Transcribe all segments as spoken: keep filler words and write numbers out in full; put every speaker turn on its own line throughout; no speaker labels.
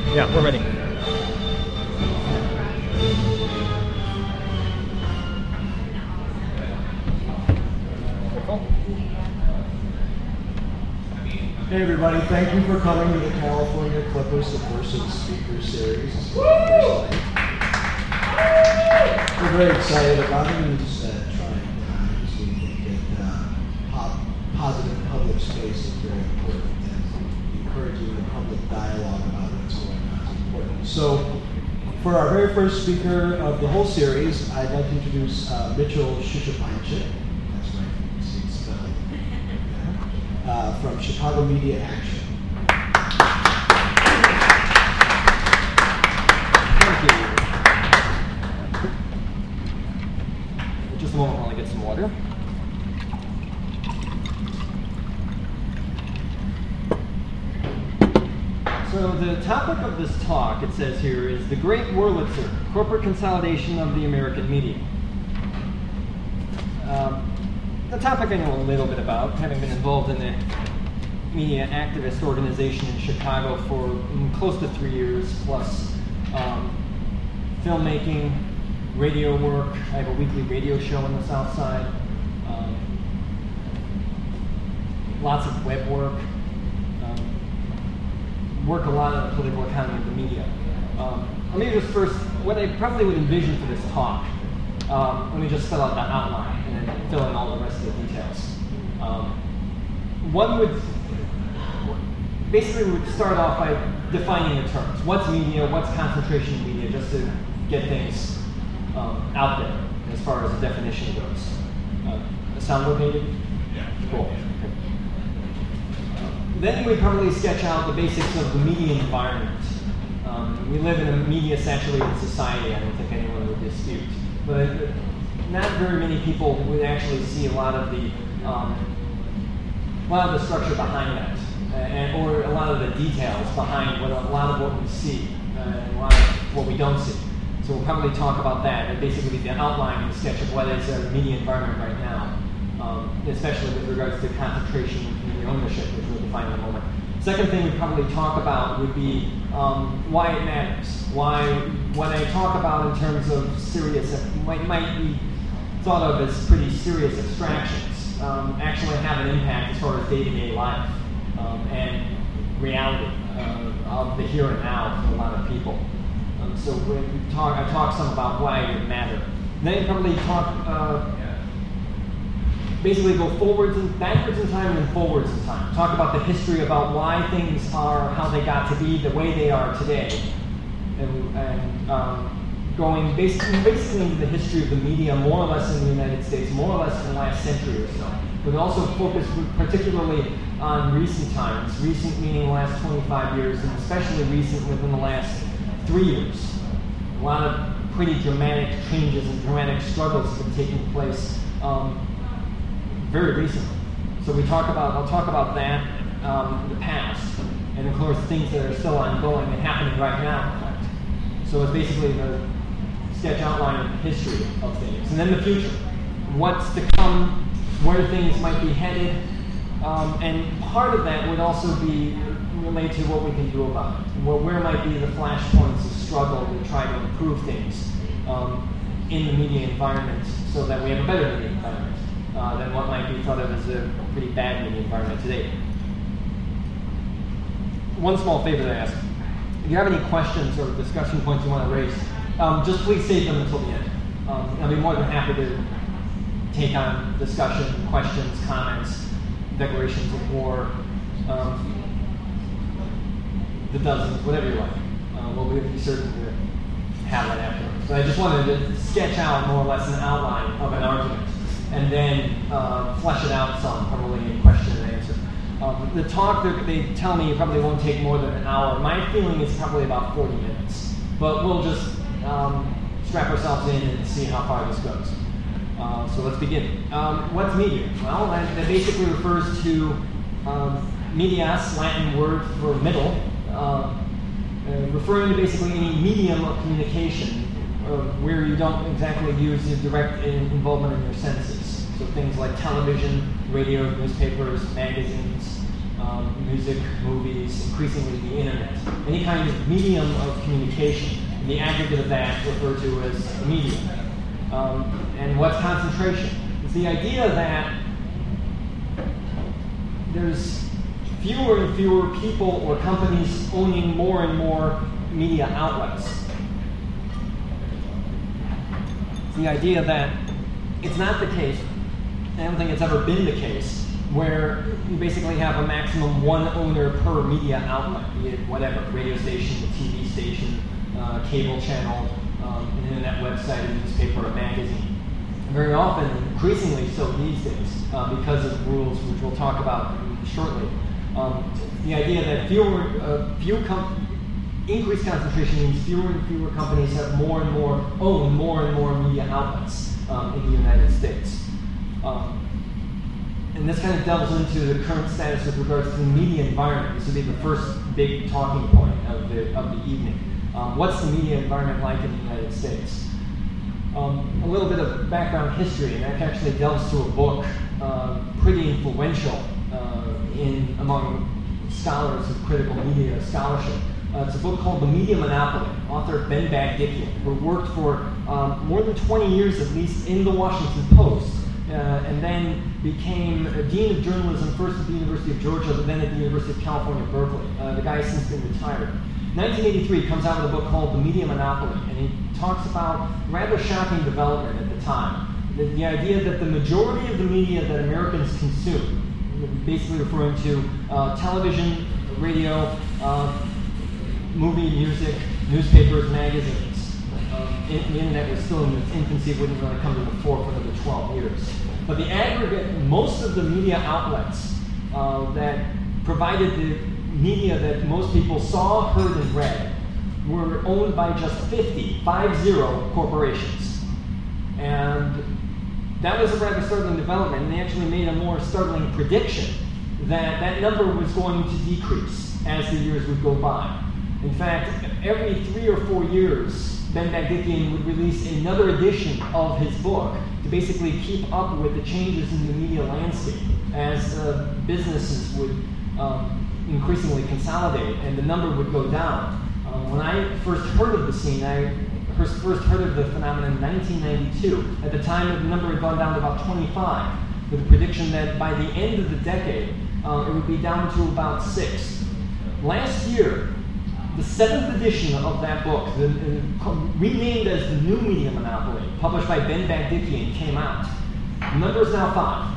Yeah, we're ready.
Hey everybody, thank you for coming to the California Clippers Subversive Speaker Series. This is the first night. We're very excited about it in these uh, trying times. We think that uh, po positive public space is very important, and encouraging the public dialogue about what's going on is important. So, for our very first speaker of the whole series, I'd like to introduce uh, Mitchell Shishapanchik. That's right, you see it spelled. Uh, from Chicago Media Action.
Thank you. Just a moment while I get some water. So the topic of this talk, it says here, is the Great Wurlitzer, Corporate Consolidation of the American Media. Um, The topic I know a little bit about, having been involved in the media activist organization in Chicago for mm, close to three years, plus um, filmmaking, radio work. I have a weekly radio show on the South Side. Um, lots of web work. Um, work a lot on the political economy of the media. Um, let me just first, what I probably would envision for this talk, um, let me just spell out that outline and then fill in all the rest of the details. Um, one would, basically we would start off by defining the terms. What's media, what's concentration media, just to get things um, out there as far as the definition goes. Uh, sound located?
Yeah.
Cool. Okay. Uh, then we probably sketch out the basics of the media environment. Um, we live in a media-saturated society, I don't think anyone would dispute. But uh, not very many people would actually see a lot of the um, a lot of the structure behind that, uh, and, or a lot of the details behind what a lot of what we see, uh, and a lot of what we don't see. So we'll probably talk about that, and basically the outline and sketch of what is our media environment right now, um, especially with regards to concentration and community ownership, which we'll define in a moment. Second thing we'd probably talk about would be um, why it matters. Why, when I talk about in terms of serious, it might, might be thought of as pretty serious abstractions, um, actually have an impact as far as day-to-day life um, and reality uh, of the here and now for a lot of people. Um, so when we talk, I talk some about why it would matter. Then probably talk, uh, basically go forwards and backwards in time and then forwards in time. Talk about the history, about why things are how they got to be the way they are today. And, and um, going basically, basically into the history of the media, more or less in the United States, more or less in the last century or so. But also focus particularly on recent times, recent meaning the last twenty-five years, and especially recent within the last three years. A lot of pretty dramatic changes and dramatic struggles have been taking place um, very recently. So we talk about, I'll talk about that um, in the past, and of course things that are still ongoing and happening right now, in fact. So it's basically the sketch outline of the history of things. And then the future. What's to come, where things might be headed, um, and part of that would also be related to what we can do about it. Where, where might be the flashpoints of struggle to try to improve things um, in the media environment so that we have a better media environment uh, than what might be thought of as a pretty bad media environment today. One small favor that I ask. If you have any questions or discussion points you want to raise, um, just please save them until the end. Um, I'll be more than happy to take on discussion, questions, comments, declarations of war, um, the dozens, whatever you like. Uh, we'll be certain to have that afterwards. But I just wanted to sketch out more or less an outline of an argument, and then uh, flesh it out some, probably in question and answer. Um, the talk, they tell me, probably won't take more than an hour. My feeling is probably about forty minutes. But we'll just um, strap ourselves in and see how far this goes. Uh, so let's begin. Um, what's media? Well, that, that basically refers to um, medias, Latin word for middle, uh, uh, referring to basically any medium of communication uh, where you don't exactly use your direct involvement in your senses. So things like television, radio, newspapers, magazines, uh, um, music, movies, increasingly the internet, any kind of medium of communication. The aggregate of that referred to as media. Um, and what's concentration? It's the idea that there's fewer and fewer people or companies owning more and more media outlets. It's the idea that it's not the case, I don't think it's ever been the case, where you basically have a maximum one owner per media outlet, be it whatever, radio station, T V station, uh, cable channel, um, an internet website, a newspaper, a magazine. Very often, increasingly so these days, uh, because of rules which we'll talk about shortly. Um, the idea that fewer, uh, few com increased concentration means fewer and fewer companies have more and more, own more and more media outlets um, in the United States. Um, and this kind of delves into the current status with regards to the media environment. This would be the first big talking point of the, of the evening. Um, what's the media environment like in the United States? Um, a little bit of background history, and that actually delves to a book uh, pretty influential uh, in among scholars of critical media scholarship. Uh, it's a book called The Media Monopoly, author Ben Bagdikian, who worked for um, more than twenty years at least in the Washington Post, uh, and then became a dean of journalism first at the University of Georgia, but then at the University of California, Berkeley. Uh, the guy has since been retired. nineteen eighty-three comes out with a book called The Media Monopoly, and he talks about rather shocking development at the time. The, the idea that the majority of the media that Americans consume, basically referring to uh, television, radio, uh, movie, music, newspapers, magazines. Um, the internet was still in its infancy, wouldn't really come to the fore for another twelve years. But the aggregate, most of the media outlets uh, that provided the media that most people saw, heard, and read were owned by just fifty, five zero corporations. And that was a rather startling development, and they actually made a more startling prediction that that number was going to decrease as the years would go by. In fact, every three or four years, Ben Bagdikian would release another edition of his book to basically keep up with the changes in the media landscape as uh, businesses would um, increasingly consolidate and the number would go down. Um, when I first heard of the scene, I first, first heard of the phenomenon in nineteen ninety-two. At the time, the number had gone down to about twenty-five, with a prediction that by the end of the decade, uh, it would be down to about six. Last year, the seventh edition of that book, the, uh, renamed as The New Media Monopoly, published by Ben Bagdikian, came out. The number is now five.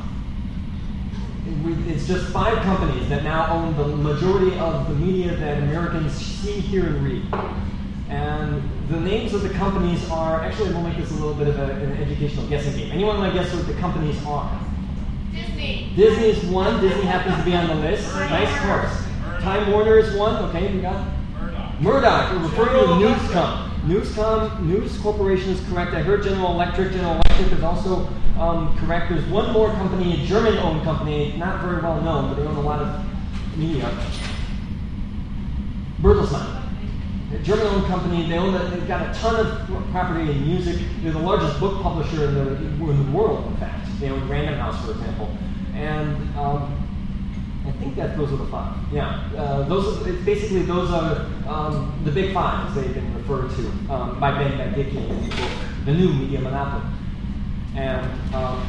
It's just five companies that now own the majority of the media that Americans see, hear, and read. And the names of the companies are, actually we'll make this a little bit of a, an educational guessing game. Anyone want to guess what the companies are?
Disney.
Disney is one. Disney happens to be on the list. Nice course. Time Warner is one. Okay, we got Murdoch. Murdoch. We're referring to Newscom. Newscom, News Corporation is correct. I heard General Electric. General Electric is also um, correct. There's one more company, a German-owned company, not very well known, but they own a lot of media. Bertelsmann. A German-owned company. They own. A, they've got a ton of property in music. They're the largest book publisher in the, in the world. In fact, they own Random House, for example, and. Um, I think that those are the five. Yeah, uh, those are, basically those are um, the big five, as they've been referred to um, by Ben Bagdikian in the book, The New Media Monopoly. And um,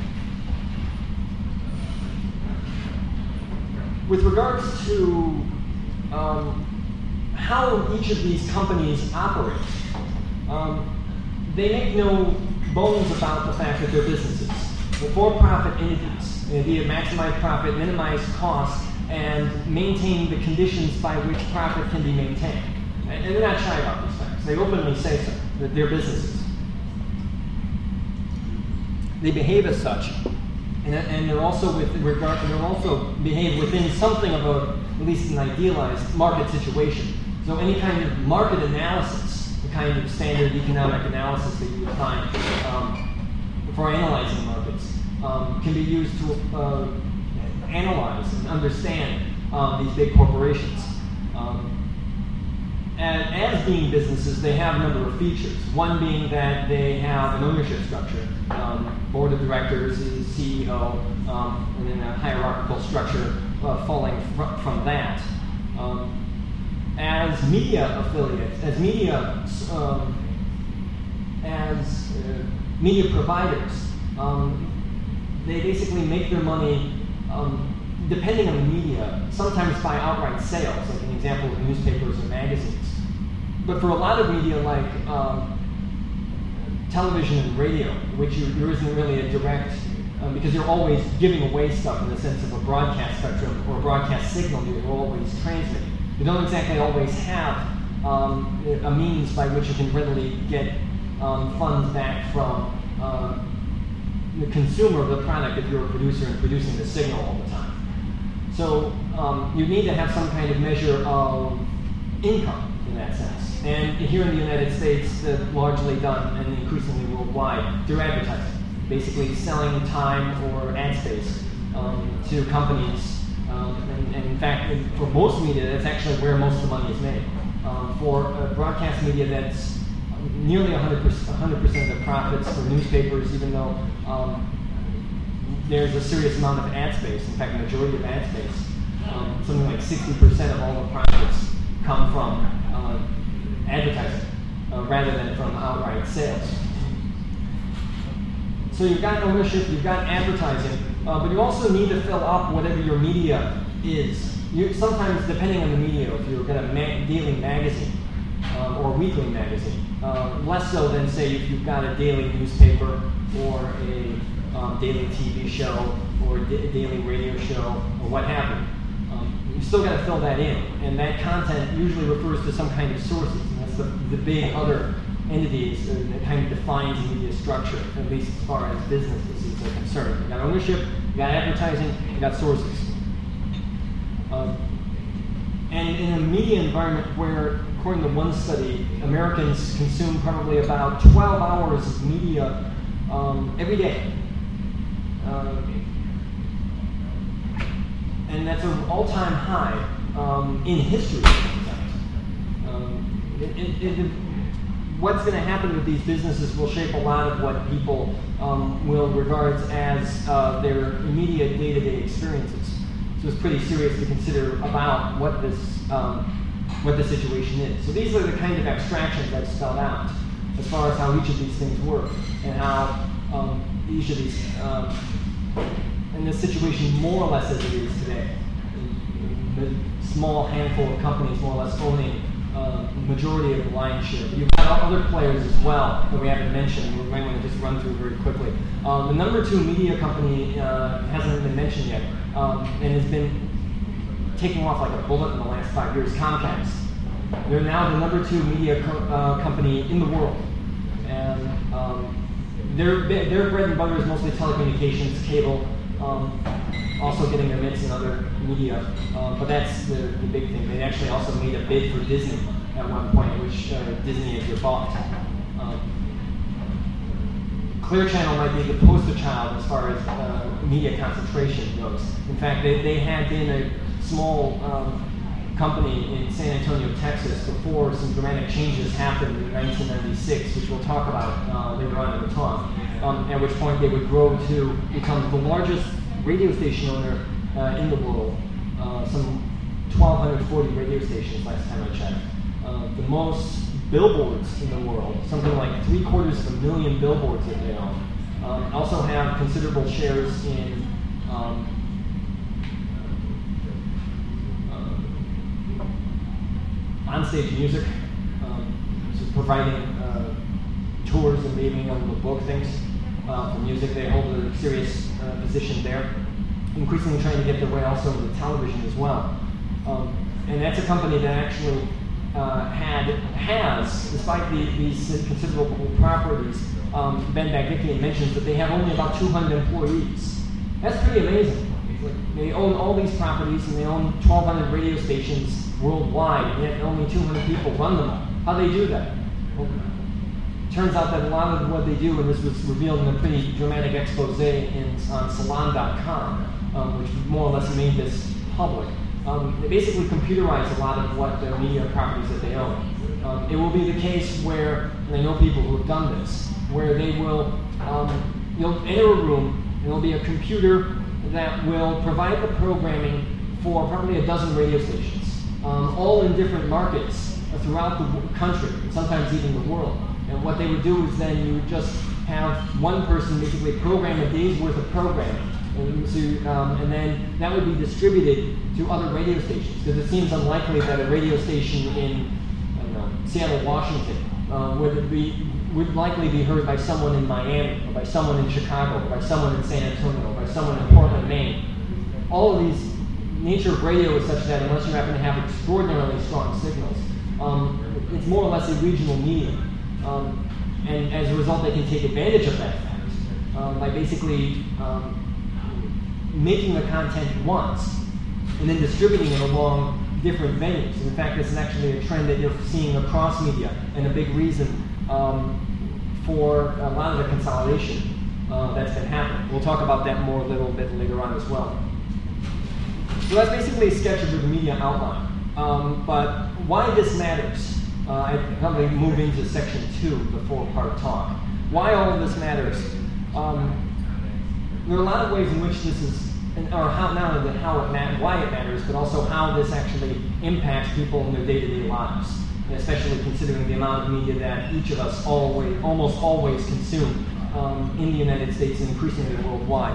with regards to um, how each of these companies operate, um, they make no bones about the fact that they're businesses. They're for-profit entities. The idea of maximize profit, minimize cost, and maintain the conditions by which profit can be maintained. And they're not shy about these facts. They openly say so, that they're businesses. They behave as such, and, and they're also with regard. They're also behave within something of a, at least an idealized market situation. So any kind of market analysis, the kind of standard economic analysis that you would find um, for analyzing markets. Um, can be used to uh, analyze and understand um, these big corporations. Um, and as being businesses, they have a number of features. One being that they have an ownership structure. Um, board of directors, C E O, um, and then a hierarchical structure uh, falling fr- from that. Um, as media affiliates, as media, um, as uh, media providers, um, they basically make their money um, depending on the media, sometimes by outright sales, like an example of newspapers and magazines. But for a lot of media like um, television and radio, which you, there isn't really a direct, um, because you're always giving away stuff in the sense of a broadcast spectrum or a broadcast signal you're always transmitting. You don't exactly always have um, a means by which you can readily get um, funds back from um, the consumer of the product if you're a producer and producing the signal all the time. So um, you need to have some kind of measure of income in that sense. And here in the United States, that's largely done, and increasingly worldwide, through advertising. Basically selling time or ad space um, to companies. Um, and, and in fact, in, for most media, that's actually where most of the money is made. Um, for uh, broadcast media, that's nearly one hundred percent, one hundred percent of the profits. For newspapers, even though um, there's a serious amount of ad space, in fact, the majority of ad space, um, something like sixty percent of all the profits come from uh, advertising uh, rather than from outright sales. So you've got ownership, you've got advertising, uh, but you also need to fill up whatever your media is. You, sometimes, depending on the media, if you've got a ma- daily magazine um, or weekly magazine, uh, less so than, say, if you've got a daily newspaper or a um, daily T V show or a da- daily radio show or what have you. Um, you still got to fill that in, and that content usually refers to some kind of sources, and that's the, the big other entities uh, that kind of defines media structure, at least as far as businesses are concerned. You got ownership, you got advertising, you got sources. Um, and in a media environment where, according to one study, Americans consume probably about twelve hours of media um, every day. Uh, and that's an all-time high um, in history. Um, it, it, it, what's going to happen with these businesses will shape a lot of what people um, will regard as uh, their immediate day-to-day experiences. So it's pretty serious to consider about what this um, what the situation is. So these are the kind of abstractions I've spelled out as far as how each of these things work and how um, each of these, um, in this situation more or less as it is today, the small handful of companies more or less owning Uh, majority of the lion's share. But you've got other players as well that we haven't mentioned. We might want to just run through very quickly. Um, the number two media company uh, hasn't been mentioned yet, um, and has been taking off like a bullet in the last five years. Comcast. They're now the number two media co- uh, company in the world, and um, their their bread and butter is mostly telecommunications, cable. Um, also getting their mitts in other media, uh, but that's the, the big thing. They actually also made a bid for Disney at one point, which uh, Disney had bought. Um, Clear Channel might be the poster child as far as uh, media concentration goes. In fact, they, they had been a small um, company in San Antonio, Texas, before some dramatic changes happened in nineteen ninety-six, which we'll talk about uh, later on in the talk, um, at which point they would grow to become the largest radio station owner uh, in the world, uh, some twelve forty radio stations last time I checked. Uh, the most billboards in the world, something like three quarters of a million billboards that they own. Um, also have considerable shares in um, uh, onstage music, um, so providing uh, tours and being able to book things. Uh, for music, they hold a serious uh, position there. Increasingly trying to get their way also into television as well. Um, and that's a company that actually uh, had, has, despite the, these considerable properties, um, Ben Bagdikian mentions that they have only about two hundred employees. That's pretty amazing. Like they own all these properties and they own twelve hundred radio stations worldwide, and yet only two hundred people run them all. How do they do that? Well, turns out that a lot of what they do, and this was revealed in a pretty dramatic expose in, on Salon dot com, um, which more or less made this public. Um, they basically computerize a lot of what the media properties that they own. Um, it will be the case where, and I know people who have done this, where they will, um, you'll enter a room, and there'll be a computer that will provide the programming for probably a dozen radio stations, um, all in different markets throughout the country, and sometimes even the world. And what they would do is then you would just have one person basically program a day's worth of programming, and, so, um, and then that would be distributed to other radio stations, because it seems unlikely that a radio station in I don't know, Seattle, Washington uh, would be would likely be heard by someone in Miami, or by someone in Chicago, or by someone in San Antonio, or by someone in Portland, Maine. All of these, nature of radio is such that unless you happen to have extraordinarily strong signals, um, it's more or less a regional medium. Um, and as a result, they can take advantage of that fact um, by basically um, making the content once and then distributing it along different venues. And in fact, this is actually a trend that you're seeing across media, and a big reason Um, for a lot of the consolidation uh, that's been happening. We'll talk about that more a little bit later on as well. So that's basically a sketch of the media outline. Um, but why this matters, uh, I probably move into section two, the four-part talk. Why all of this matters? Um, there are a lot of ways in which this is, or how, not only how it matters, why it matters, but also how this actually impacts people in their day-to-day lives. Especially considering the amount of media that each of us always, almost always consume um, in the United States and increasingly worldwide.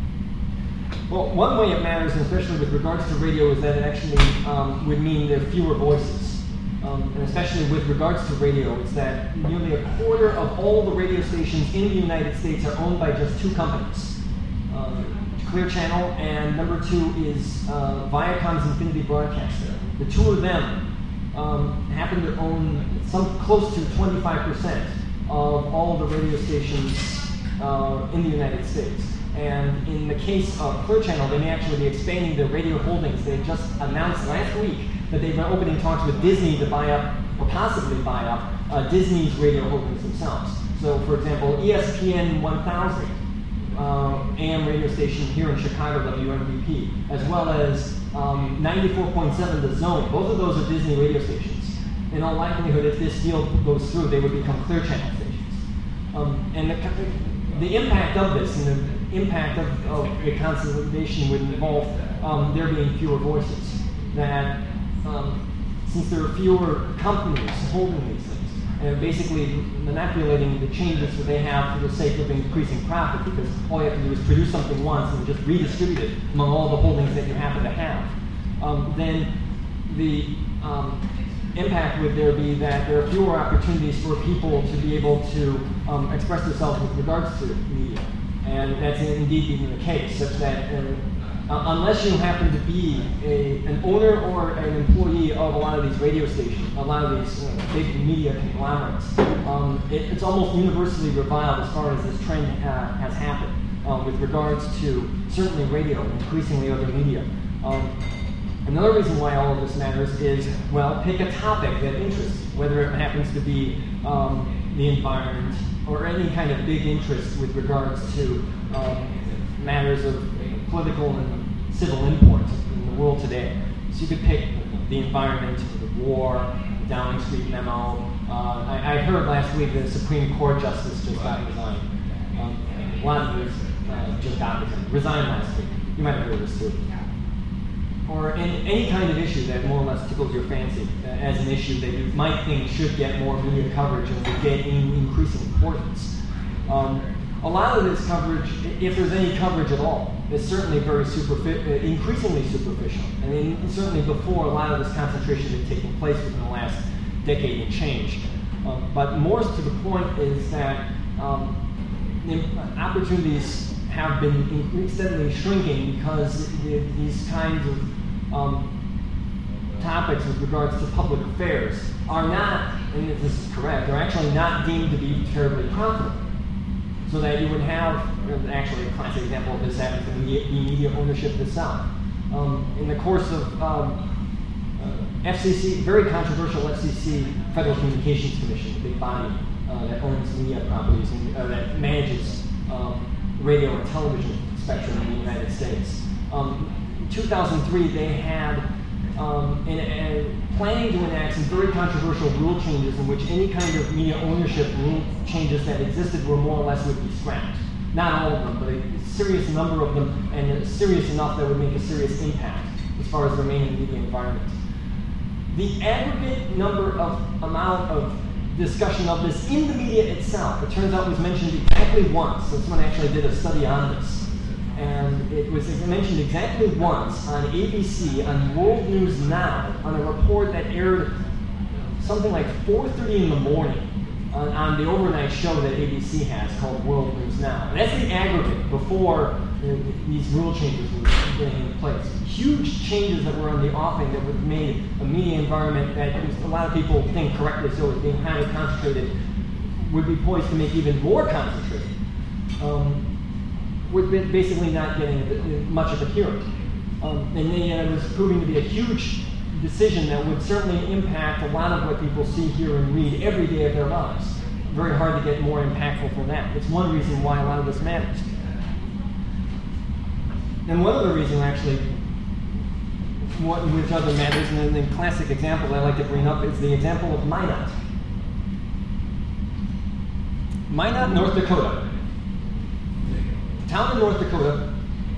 Well, one way it matters, and especially with regards to radio, is that it actually um, would mean there are fewer voices. Um, and especially with regards to radio, it's that nearly a quarter of all the radio stations in the United States are owned by just two companies. Uh, Clear Channel, and number two is uh, Viacom's Infinity Broadcaster. The two of them Um, happen to own some close to twenty-five percent of all of the radio stations uh, in the United States. And in the case of Clear Channel, they may actually be expanding their radio holdings. They just announced last week that they've been opening talks with Disney to buy up, or possibly buy up, uh, Disney's radio holdings themselves. So, for example, E S P N one thousand, uh, A M radio station here in Chicago, W M V P, as well as Um, ninety-four point seven The Zone. Both of those are Disney radio stations. In all likelihood, if this deal goes through, they would become Clear Channel stations. Um, and the, the impact of this, and the impact of, of the consolidation would involve um, there being fewer voices. That um, since there are fewer companies holding these things, and basically manipulating the changes that they have for the sake of increasing profit, because all you have to do is produce something once and just redistribute it among all the holdings that you happen to have. Um, then the um, impact would there be that there are fewer opportunities for people to be able to um, express themselves with regards to media. And that's indeed being the case, such that uh, Uh, unless you happen to be a, an owner or an employee of a lot of these radio stations, a lot of these uh, big media conglomerates, um, it, it's almost universally reviled as far as this trend uh, has happened um, with regards to certainly radio and increasingly other media. Um, another reason why all of this matters is, well, pick a topic that interests you, whether it happens to be um, the environment or any kind of big interest with regards to um, matters of political and civil import in the world today. So you could pick the environment, the war, the Downing Street memo. Uh, I, I heard last week that the Supreme Court justice just got resigned. Um, a lot of those uh, just got resigned. Resigned last week. You might have heard this too. Or in, any kind of issue that more or less tickles your fancy uh, as an issue that you might think should get more media coverage and would get in increasing importance. Um, A lot of this coverage, if there's any coverage at all, is certainly very superfi- uh, increasingly superficial. I mean, certainly before, a lot of this concentration had taken place within the last decade and change. Um, but more to the point is that um, opportunities have been in- steadily shrinking because the, these kinds of um, topics with regards to public affairs are not, and if this is correct, are actually not deemed to be terribly profitable. So that you would have, actually a classic example of this happens in media, media ownership itself. Um, in the course of um, uh, F C C, very controversial F C C, Federal Communications Commission, the big body uh, that owns media properties and uh, that manages um, radio and television spectrum in the United States. Um, in two thousand three, they had um, in, in planning to enact some very controversial rule changes in which any kind of media ownership rule changes that existed were more or less would be scrapped. Not all of them, but a serious number of them, and serious enough that would make a serious impact. as far as the remaining media environment. The aggregate number of amount of discussion of this in the media itself, it turns out was mentioned exactly once. So someone actually did a study on this. And it was mentioned exactly once on A B C, on World News Now, on a report that aired something like four thirty in the morning on, on the overnight show that A B C has called World News Now. And that's the aggregate before you know, these rule changes were getting in place. Huge changes that were on the offing that would have made a media environment that a lot of people think correctly so is being highly concentrated would be poised to make even more concentrated. Um, would be basically not getting much of a hearing. Um, and then, uh, it was proving to be a huge decision that would certainly impact a lot of what people see, hear, and read every day of their lives. Very hard to get more impactful than that. It's one reason why a lot of this matters. And one other reason, actually, what, which other matters, and then the classic example I like to bring up is the example of Minot. Minot, North Dakota. Town in North Dakota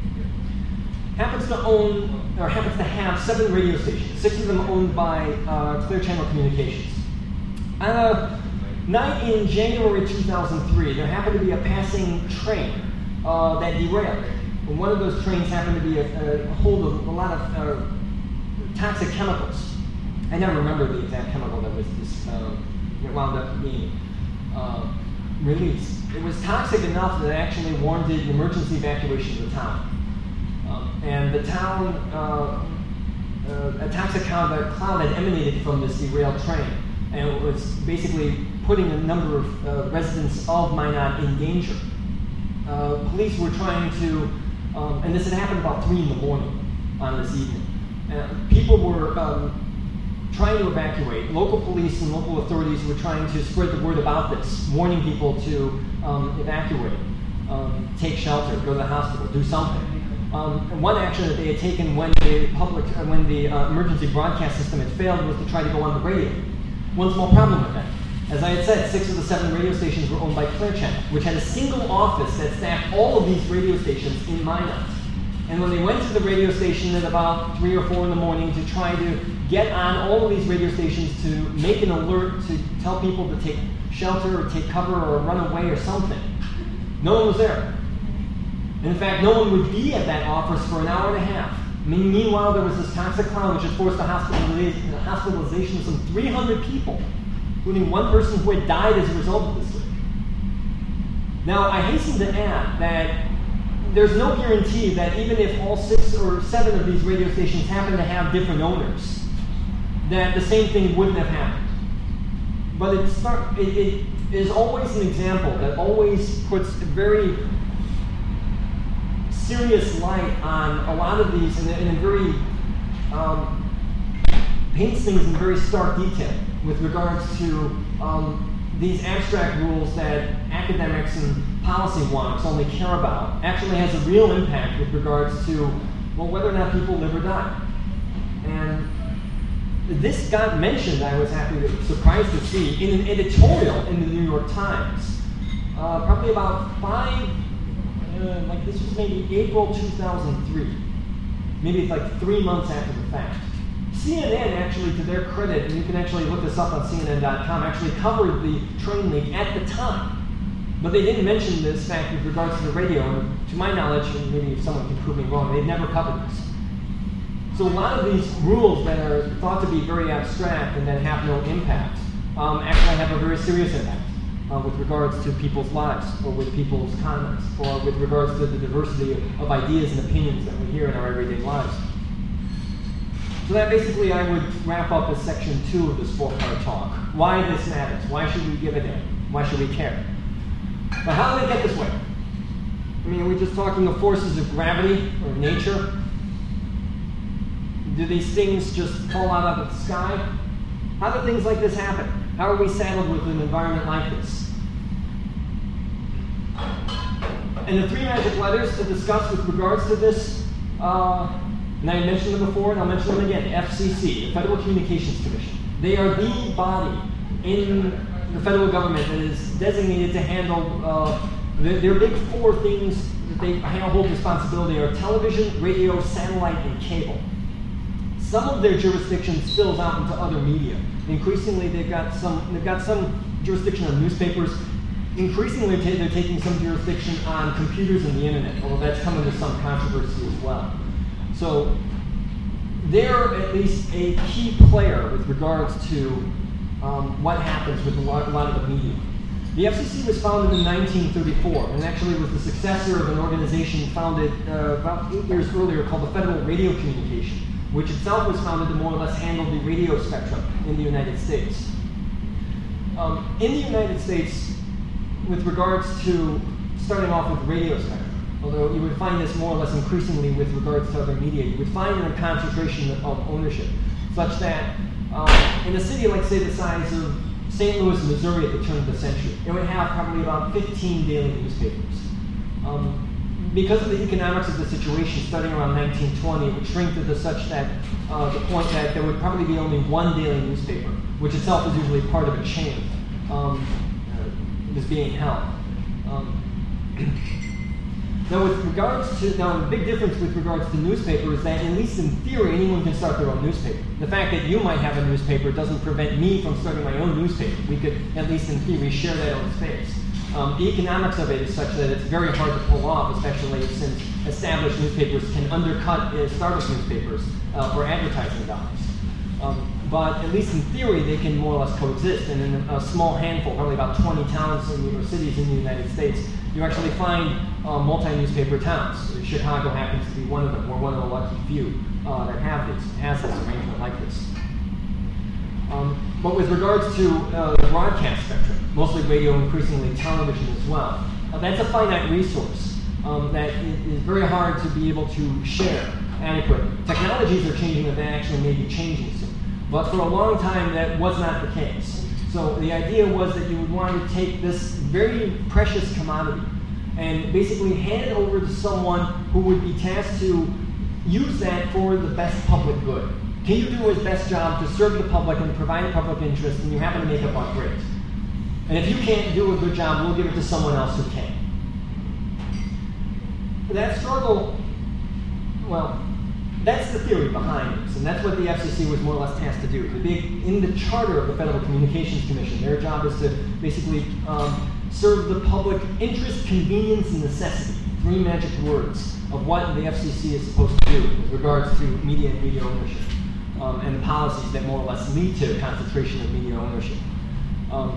happens to own, or happens to have seven radio stations, six of them owned by uh, Clear Channel Communications. On a night in January two thousand three, there happened to be a passing train uh, that derailed. And one of those trains happened to be a, a hold of a lot of uh, toxic chemicals. I never remember the exact chemical that was this, uh, that wound up being uh, released. It was toxic enough that it actually warranted emergency evacuation of the town. Um, and the town, uh, uh, a toxic cloud, a cloud had emanated from this derailed train, and it was basically putting a number of uh, residents of Minot in danger. Uh, police were trying to, um, and this had happened about three in the morning on this evening. Uh, people were um, trying to evacuate. Local police and local authorities were trying to spread the word about this, warning people to um, evacuate, um, take shelter, go to the hospital, do something. Um, and one action that they had taken when the public, uh, when the uh, emergency broadcast system had failed was to try to go on the radio. One small problem with that. As I had said, six of the seven radio stations were owned by Clear Channel, which had a single office that staffed all of these radio stations in Minot. And when they went to the radio station at about three or four in the morning to try to get on all of these radio stations to make an alert to tell people to take shelter or take cover or run away or something, no one was there. In fact, no one would be at that office for an hour and a half. I mean, meanwhile, there was this toxic cloud which had forced the hospitalization, the hospitalization of some three hundred people, including one person who had died as a result of this leak. Now, I hasten to add that there's no guarantee that even if all six or seven of these radio stations happen to have different owners, that the same thing wouldn't have happened. But it, start, it, it is always an example that always puts a very serious light on a lot of these and in a very, um, paints things in very stark detail with regards to um, these abstract rules that academics and policy wonks only care about actually has a real impact with regards to, well, whether or not people live or die. And this got mentioned, I was happy to, surprised to see, in an editorial in the New York Times, uh, probably about five, uh, like this was maybe April two thousand three, maybe it's like three months after the fact. C N N actually, to their credit, and you can actually look this up on C N N dot com, actually covered the train leak at the time. But they didn't mention this fact with regards to the radio, and to my knowledge, and maybe if someone can prove me wrong, they've never covered this. So a lot of these rules that are thought to be very abstract and that have no impact um, actually have a very serious impact uh, with regards to people's lives, or with people's comments, or with regards to the diversity of, of ideas and opinions that we hear in our everyday lives. So that basically I would wrap up as section two of this four-part talk. Why this matters. Why should we give a damn? Why should we care? But how did it get this way? I mean, are we just talking of forces of gravity or nature? Do these things just fall out of the sky? How do things like this happen? How are we saddled with an environment like this? And the three magic letters to discuss with regards to this, uh, and I mentioned them before, and I'll mention them again, F C C, the Federal Communications Commission. They are the body in the federal government that is designated to handle uh, their, their big four things that they hold responsibility are television, radio, satellite, and cable. some of their jurisdiction spills out into other media. Increasingly, they've got some they've got some jurisdiction on newspapers. Increasingly, they're taking some jurisdiction on computers and the internet, although that's come into some controversy as well. So they're at least a key player with regards to um, what happens with a lot, a lot of the media. The F C C was founded in nineteen thirty-four, and actually was the successor of an organization founded uh, about eight years earlier called the Federal Radio Communication, which itself was founded to more or less handle the radio spectrum in the United States. Um, in the United States, with regards to starting off with radio spectrum, although you would find this more or less increasingly with regards to other media, you would find a concentration of ownership, such that um, in a city like, say, the size of Saint Louis, Missouri at the turn of the century, it would have probably about fifteen daily newspapers. Um, because of the economics of the situation, starting around nineteen twenty, it would shrink to the such that uh, the point that there would probably be only one daily newspaper, which itself is usually part of a chain. Um, is being held. Um, now, with regards to now, the big difference with regards to newspaper is that, at least in theory, anyone can start their own newspaper. The fact that you might have a newspaper doesn't prevent me from starting my own newspaper. We could, at least in theory, share that own space. Um, the economics of it is such that it's very hard to pull off, especially since established newspapers can undercut uh, startup newspapers uh, for advertising dollars. Um, But at least in theory, they can more or less coexist. And in a small handful, probably about twenty towns in, or cities in the United States, you actually find uh, multi-newspaper towns. Chicago happens to be one of them, or one of the lucky few uh, that have this, has this arrangement like this. Um, but with regards to uh, the broadcast spectrum, mostly radio, increasingly television as well, uh, that's a finite resource um, that is very hard to be able to share adequately. Technologies are changing, and they actually may be changing soon. But for a long time, that was not the case. So the idea was that you would want to take this very precious commodity and basically hand it over to someone who would be tasked to use that for the best public good. Can you do his best job to serve the public and provide a public interest, and you happen to make a buck, great. And if you can't do a good job, we'll give it to someone else who can. That struggle, well, that's the theory behind this, and that's what the F C C was more or less tasked to do. The big, in the charter of the Federal Communications Commission, their job is to basically um, serve the public interest, convenience, and necessity. Three magic words of what the F C C is supposed to do with regards to media and media ownership, um, and the policies that more or less lead to concentration of media ownership. Um,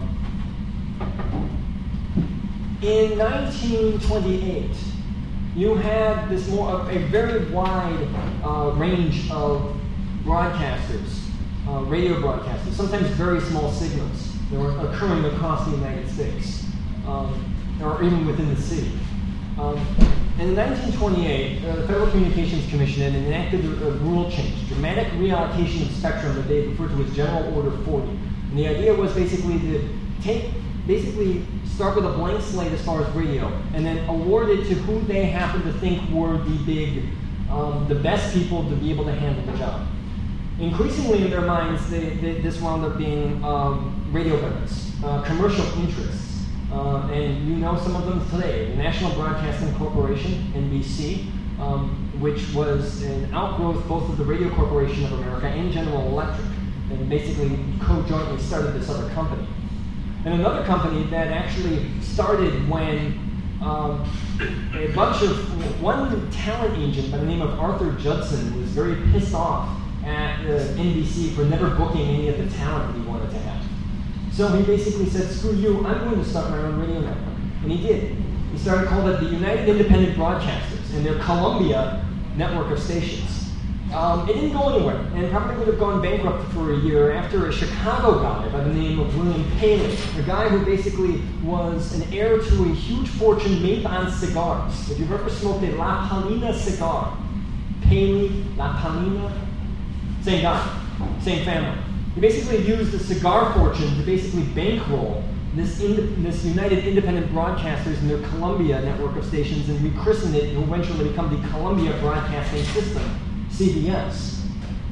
in nineteen twenty-eight, you had this more a very wide uh, range of broadcasters, uh, radio broadcasters, sometimes very small signals that were occurring across the United States, um, or even within the city. Um, in nineteen twenty-eight, uh, the Federal Communications Commission had enacted a, a rule change, dramatic reallocation of spectrum that they referred to as General Order forty. And the idea was basically to take, basically start with a blank slate as far as radio, and then award it to who they happen to think were the big, um, the best people to be able to handle the job. Increasingly in their minds, they, they, this wound up being um, radio veterans, uh, commercial interests, uh, and you know some of them today. The National Broadcasting Corporation, N B C, um, which was an outgrowth both of the Radio Corporation of America and General Electric, and basically co-jointly started this other company. And another company that actually started when um, a bunch of, one talent agent by the name of Arthur Judson was very pissed off at uh, N B C for never booking any of the talent that he wanted to have. So he basically said, screw you, I'm going to start my own radio network. And he did. He started calling it the United Independent Broadcasters and their Columbia network of stations. Um, it didn't go anywhere, and probably would have gone bankrupt for a year after a Chicago guy by the name of William Paley, a guy who basically was an heir to a huge fortune made on cigars. If you've ever smoked a La Palina cigar, Paley, La Palina, same guy, same family. He basically used the cigar fortune to basically bankroll this, in, this United Independent Broadcasters and their Columbia network of stations, and rechristened it to eventually become the Columbia Broadcasting System, C B S.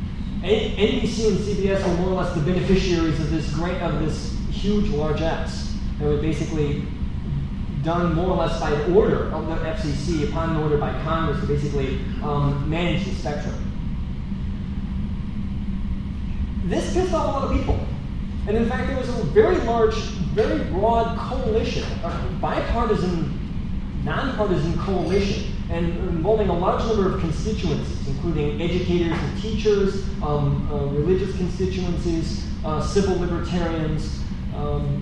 N B C and C B S were more or less the beneficiaries of this great, of this huge largesse that was basically done more or less by order of the F C C, upon order by Congress, to basically um, manage the spectrum. this pissed off a lot of people. And in fact, there was a very large, very broad coalition, a bipartisan, nonpartisan coalition, and involving a large number of constituencies, including educators and teachers, um, uh, religious constituencies, uh, civil libertarians, um,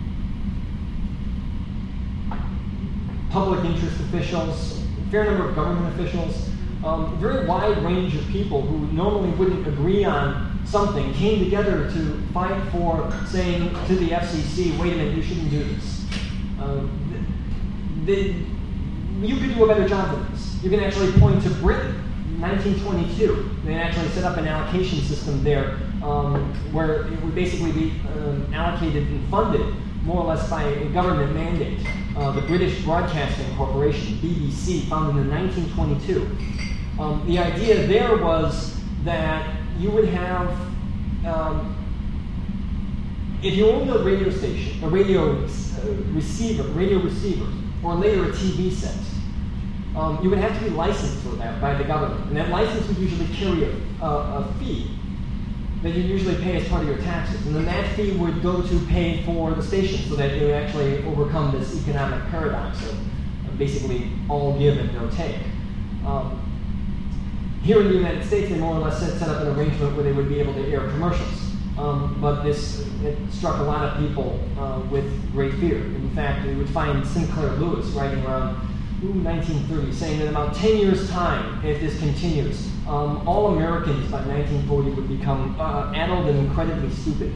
public interest officials, a fair number of government officials, um, a very wide range of people who normally wouldn't agree on something came together to fight for saying to the F C C, wait a minute, you shouldn't do this. Uh, the, the, you could do a better job than this. You can actually point to Britain, nineteen twenty-two. They actually set up an allocation system there um, where it would basically be um, allocated and funded more or less by a government mandate. Uh, the British Broadcasting Corporation, B B C, founded in nineteen twenty-two. Um, the idea there was that you would have, um, if you owned a radio station, a radio uh, receiver, radio receiver, or later a T V set, um, you would have to be licensed for that by the government. And that license would usually carry a, a, a fee that you usually pay as part of your taxes. And then that fee would go to pay for the station so that you would actually overcome this economic paradox of uh, basically all give and no take. Um, Here in the United States, they more or less set, set up an arrangement where they would be able to air commercials. Um, but this it struck a lot of people uh, with great fear. In fact, you would find Sinclair Lewis writing around ooh, nineteen thirty, saying that in about ten years' time, if this continues, um, all Americans by nineteen forty would become uh, addled and incredibly stupid.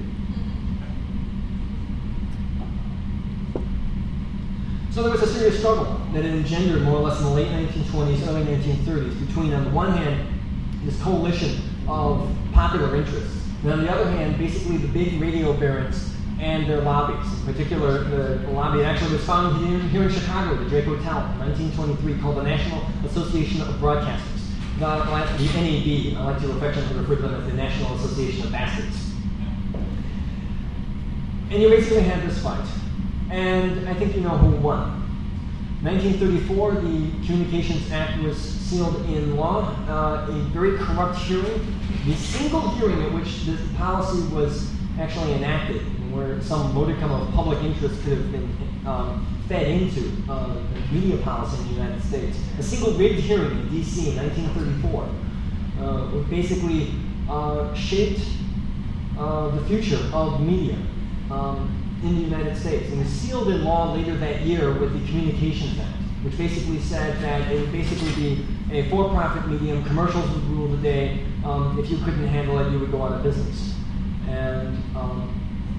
So there was a serious struggle that it engendered more or less in the late nineteen twenties, early nineteen thirties, between, on the one hand, this coalition of popular interests, and on the other hand, basically the big radio barons and their lobbies. In particular, the lobby actually was founded here, here in Chicago, the Drake Hotel, in nineteen twenty-three, called the National Association of Broadcasters. The, the N A B, I like to affectionately refer to them as the National Association of Bastards. And you basically had this fight. And I think you know who won. nineteen thirty-four, the Communications Act was sealed in law. Uh, a very corrupt hearing, the single hearing at which this policy was actually enacted, where some modicum of public interest could have been um, fed into uh, media policy in the United States. A single rigged hearing in D C in nineteen thirty-four uh, basically uh, shaped uh, the future of media. Um, in the United States, and was sealed in law later that year with the Communications Act, which basically said that it would basically be a for-profit medium, commercials would rule the day, um, if you couldn't handle it, you would go out of business. And um,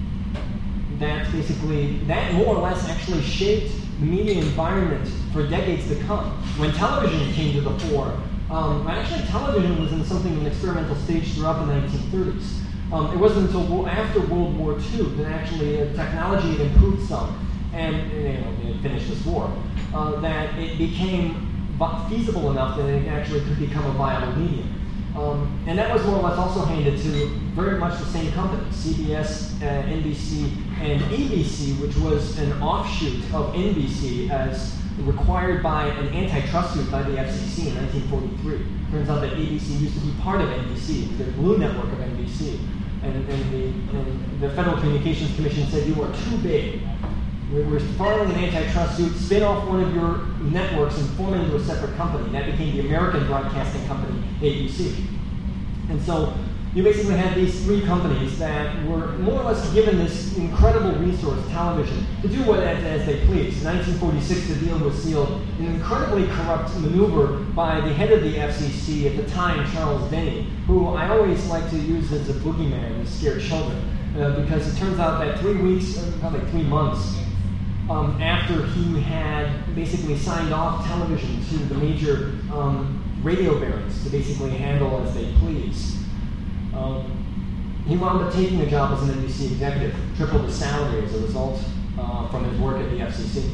that's basically, that more or less actually shaped the media environment for decades to come. When television came to the fore, um, actually television was in something of an experimental stage throughout the nineteen thirties. Um, it wasn't until after World War Two that actually uh, technology had improved some, and you know, it had finished this war, uh, that it became feasible enough that it actually could become a viable medium. Um, and that was more or less also handed to very much the same companies, C B S, uh, N B C, and A B C, which was an offshoot of N B C as required by an antitrust suit by the F C C in nineteen forty-three. Turns out that A B C used to be part of N B C, the Blue Network of N B C. And, and, the, and the Federal Communications Commission said, you are too big. We're filing an antitrust suit, spin off one of your networks and form it into a separate company. That became the American Broadcasting Company, A B C. And so you basically had these three companies that were more or less given this incredible resource, television, to do what as, as they pleased. In nineteen forty-six, the deal was sealed. An incredibly corrupt maneuver by the head of the F C C at the time, Charles Denny, who I always like to use as a boogeyman to scare children, uh, because it turns out that three weeks, uh, probably three months, um, after he had basically signed off television to the major um, radio barons to basically handle as they please, Um, he wound up taking a job as an N B C executive, tripled his salary as a result uh, from his work at the F C C.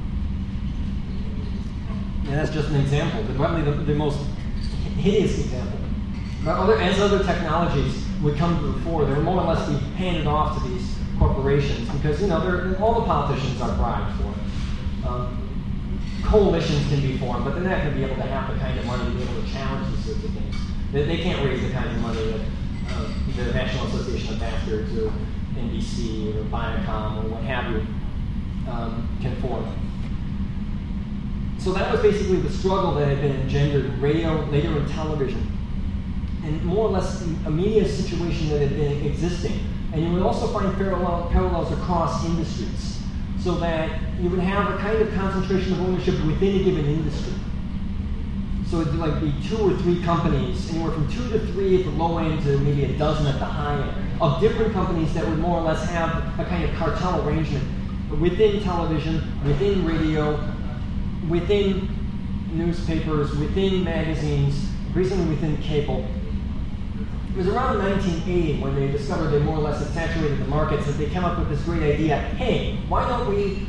And that's just an example, but probably the, the most hideous example. But other, as other technologies would come to the fore, they would more or less be handed off to these corporations because, you know, all the politicians are bribed for it. Um, coalitions can be formed, but they're not going to be able to have the kind of money to be able to challenge these sorts of things. They, they can't raise the kind of money that uh, the National Association of Bastards or N B C or Viacom or what have you um, can form. So that was basically the struggle that had been engendered in radio, later in television, and more or less a media situation that had been existing. And you would also find parallel, parallels across industries, so that you would have a kind of concentration of ownership within a given industry. So it'd like be two or three companies, anywhere from two to three at the low end to maybe a dozen at the high end, of different companies that would more or less have a kind of cartel arrangement within television, within radio, within newspapers, within magazines, recently within cable. It was around nineteen eighty when they discovered they more or less had saturated the markets that they came up with this great idea, hey, why don't we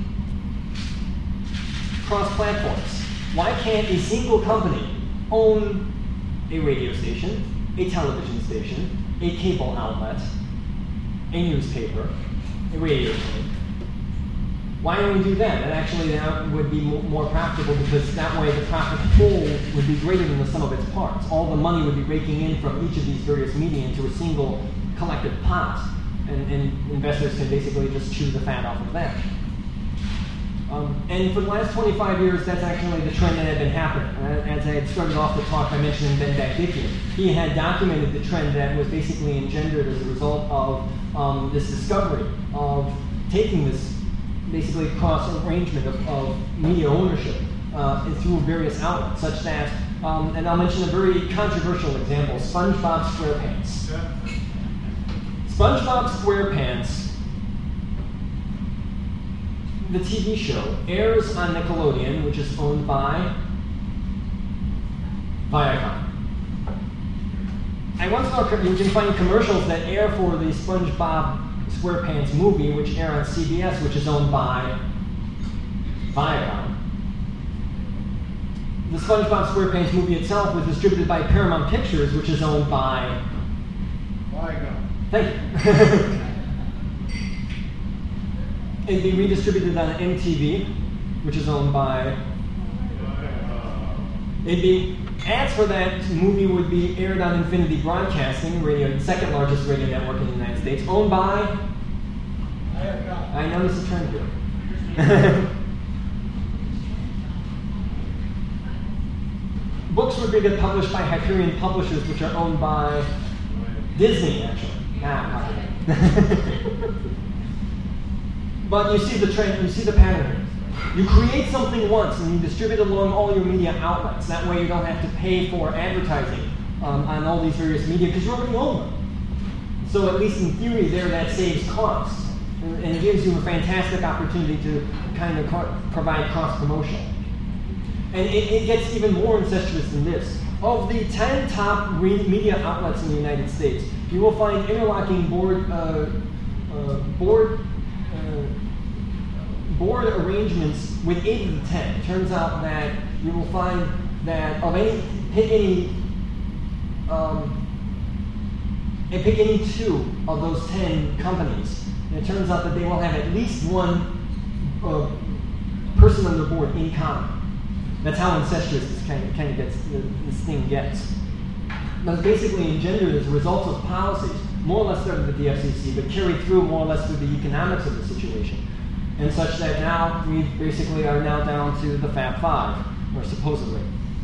cross platforms? Why can't a single company own a radio station, a television station, a cable outlet, a newspaper, a radio station? Why don't we do that? And actually that would be more profitable, because that way the profit pool would be greater than the sum of its parts. All the money would be raking in from each of these various media into a single collective pot, and, and investors can basically just chew the fat off of that. Um, and for the last twenty-five years, that's actually the trend that had been happening. Uh, as I had started off the talk by mentioning Ben Bakdikian, he had documented the trend that was basically engendered as a result of um, this discovery of taking this basically cross arrangement of, of media ownership uh, through various outlets, such that, um, and I'll mention a very controversial example, SpongeBob SquarePants. Yeah. SpongeBob SquarePants, the T V show, airs on Nickelodeon, which is owned by Viacom. I once saw, you can find commercials that air for the SpongeBob SquarePants movie, which air on C B S, which is owned by Viacom. The SpongeBob SquarePants movie itself was distributed by Paramount Pictures, which is owned by
Viacom.
Thank you. It'd be redistributed on M T V, which is owned by. It'd be ads for that movie would be aired on Infinity Broadcasting, radio, second largest radio network in the United States, owned by. I noticed a trend here. Books would be published by Hyperion Publishers, which are owned by Disney, actually. Ah, but you see the trend, you see the pattern here. You create something once and you distribute it along all your media outlets. That way you don't have to pay for advertising um, on all these various media because you already own them. So at least in theory there, that saves costs and, and gives you a fantastic opportunity to kind of co- provide cross-promotion. And it, it gets even more incestuous than this. Of the ten top re- media outlets in the United States, you will find interlocking board, uh, uh, board, uh, board arrangements with eight of the ten. It turns out that you will find that of any, pick any, um, and pick any two of those ten companies, and it turns out that they will have at least one uh, person on the board in common. That's how incestuous this kind of, kind of gets, this thing gets. But it's basically engendered as a result of policies, more or less started at the F C C, but carried through more or less through the economics of the situation. And such that now we basically are now down to the Fab Five, or supposedly.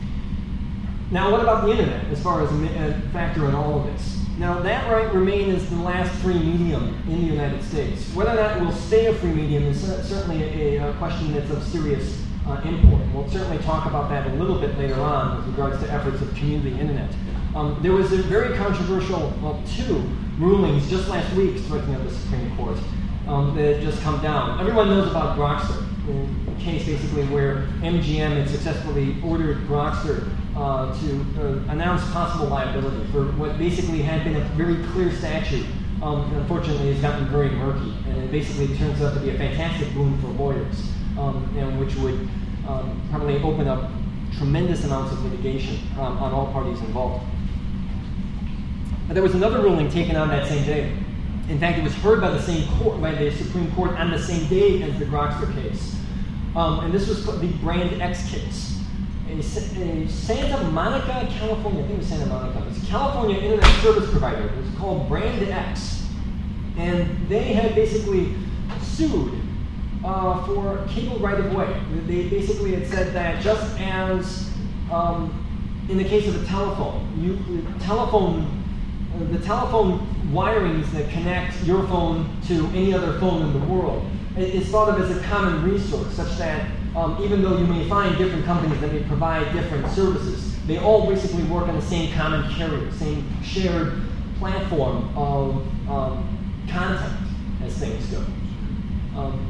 Now what about the internet, as far as a factor in all of this? Now that right remain as the last free medium in the United States. Whether or not it will stay a free medium is certainly a, a question that's of serious Uh, import. We'll certainly talk about that a little bit later on with regards to efforts of community internet. Um, there was a very controversial, well, two rulings just last week striking of the Supreme Court um, that had just come down. Everyone knows about Grokster, a case basically where M G M had successfully ordered Grokster uh, to uh, announce possible liability for what basically had been a very clear statute. Um, and unfortunately, it's gotten very murky, and it basically turns out to be a fantastic boon for lawyers. Um, and which would um, probably open up tremendous amounts of litigation um, on all parties involved. But there was another ruling taken on that same day. In fact, it was heard by the same court, by the Supreme Court on the same day as the Grokster case. Um, and this was the Brand X case, a, a Santa Monica, California, I think it was Santa Monica, it's a California internet service provider. It was called Brand X. And they had basically sued uh, for cable right-of-way. They basically had said that just as um, in the case of a telephone, you, the telephone, uh, the telephone wirings that connect your phone to any other phone in the world is thought of as a common resource, such that um, even though you may find different companies that may provide different services, they all basically work on the same common carrier, same shared platform of um, content as things go. Um,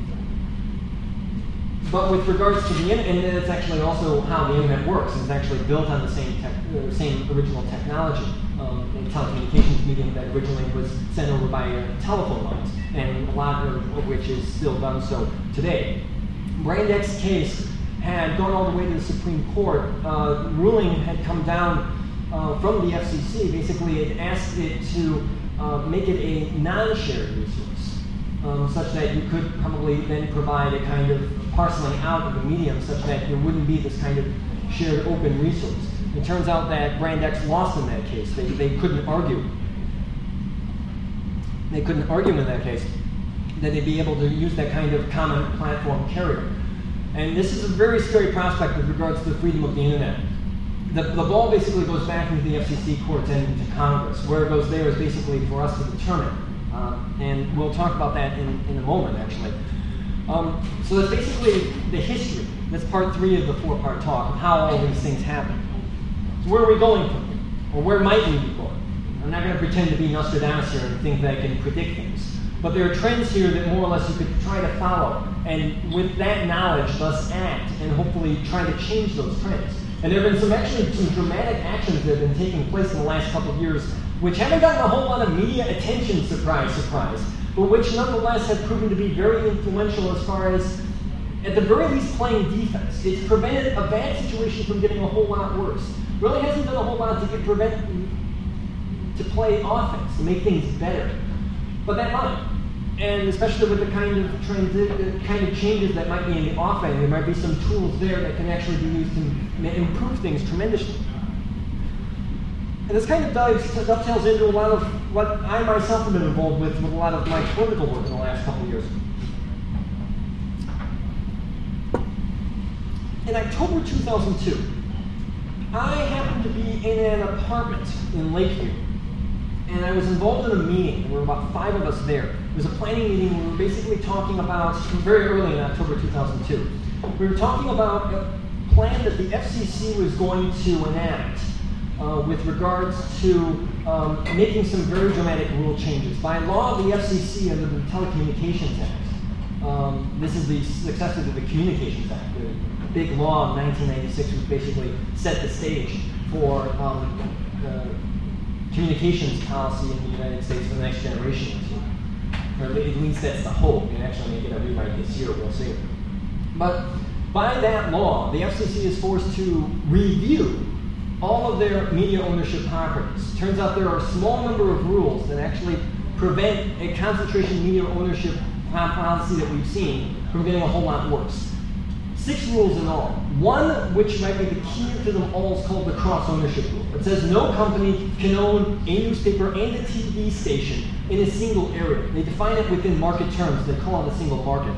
but with regards to the internet, and it's actually also how the internet works, it's actually built on the same tech, uh, same original technology. Um, in telecommunications medium that originally was sent over by uh, telephone lines, and a lot of, of which is still done so today. Brand X case had gone all the way to the Supreme Court. Uh, ruling had come down uh, from the F C C. Basically, it asked it to uh, make it a non-shared resource, um, such that you could probably then provide a kind of parceling out of the medium, such that there wouldn't be this kind of shared open resource. It turns out that Brand X lost in that case. They, they couldn't argue. They couldn't argue in that case that they'd be able to use that kind of common platform carrier. And this is a very scary prospect with regards to the freedom of the internet. The, the ball basically goes back into the F C C courts and into Congress. Where it goes there is basically for us to determine. Um, and we'll talk about that in, in a moment, actually. Um, so that's basically the history. That's part three of the four-part talk of how all these things happen. So where are we going from here? Or where might we be going? I'm not going to pretend to be Nostradamus here and think that I can predict things. But there are trends here that more or less you could try to follow, and with that knowledge, thus act, and hopefully try to change those trends. And there have been some actually some dramatic actions that have been taking place in the last couple of years, which haven't gotten a whole lot of media attention, surprise, surprise, but which nonetheless have proven to be very influential as far as, at the very least, playing defense. It's prevented a bad situation from getting a whole lot worse. Really hasn't done a whole lot to get prevent to play offense, to make things better. But that might. And especially with the kind of transi- the kind of changes that might be in the offense, there might be some tools there that can actually be used to improve things tremendously. And this kind of dives, dovetails into a lot of what I myself have been involved with with a lot of my political work in the last couple of years. In October two thousand two, I happened to be in an apartment in Lakeview, and I was involved in a meeting. There were about five of us there. It was a planning meeting. We were basically talking about, very early in October two thousand two, we were talking about a plan that the F C C was going to enact uh, with regards to um, making some very dramatic rule changes. By law, the F C C, under the Telecommunications Act, um, this is the successor to the Communications Act, the big law of nineteen ninety-six, which basically set the stage for um, uh, communications policy in the United States for the next generation or two. Or at least that's the hope. And actually, may get a rewrite this year, we'll see. But by that law, the F C C is forced to review all of their media ownership properties. Turns out there are a small number of rules that actually prevent a concentration media ownership policy that we've seen from getting a whole lot worse. Six rules in all. One, which might be the key to them all, is called the cross-ownership rule. It says no company can own a newspaper and a T V station in a single area. They define it within market terms. They call it a single market.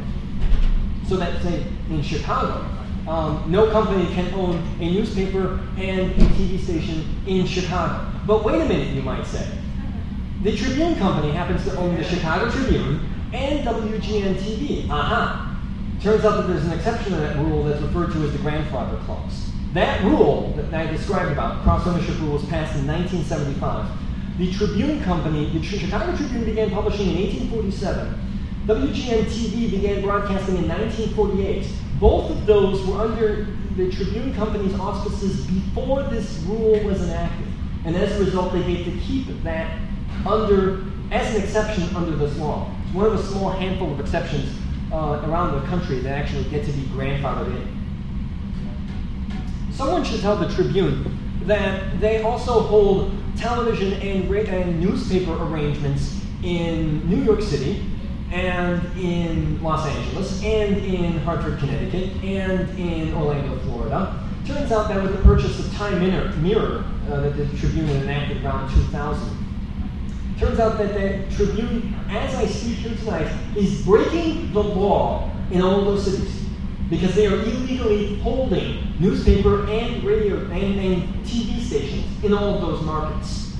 So that, say, in Chicago, um, no company can own a newspaper and a T V station in Chicago. But wait a minute, you might say. The Tribune Company happens to own the Chicago Tribune and W G N T V. Aha. Turns out that there's an exception to that rule that's referred to as the grandfather clause. That rule that I described about, cross-ownership rule, was passed in nineteen seventy-five. The Tribune Company, the Chicago Tribune began publishing in eighteen forty-seven. W G N T V began broadcasting in nineteen forty-eight. Both of those were under the Tribune Company's auspices before this rule was enacted. And as a result, they get to keep that under, as an exception under this law. It's one of a small handful of exceptions Uh, around the country that actually get to be grandfathered in. Someone should tell the Tribune that they also hold television and, and newspaper arrangements in New York City, and in Los Angeles, and in Hartford, Connecticut, and in Orlando, Florida, Turns out that with the purchase of Time Mirror, Mirror uh, that the Tribune enacted around two thousand, turns out that the Tribune, as I speak here tonight, is breaking the law in all those cities because they are illegally holding newspaper and radio and, and T V stations in all of those markets.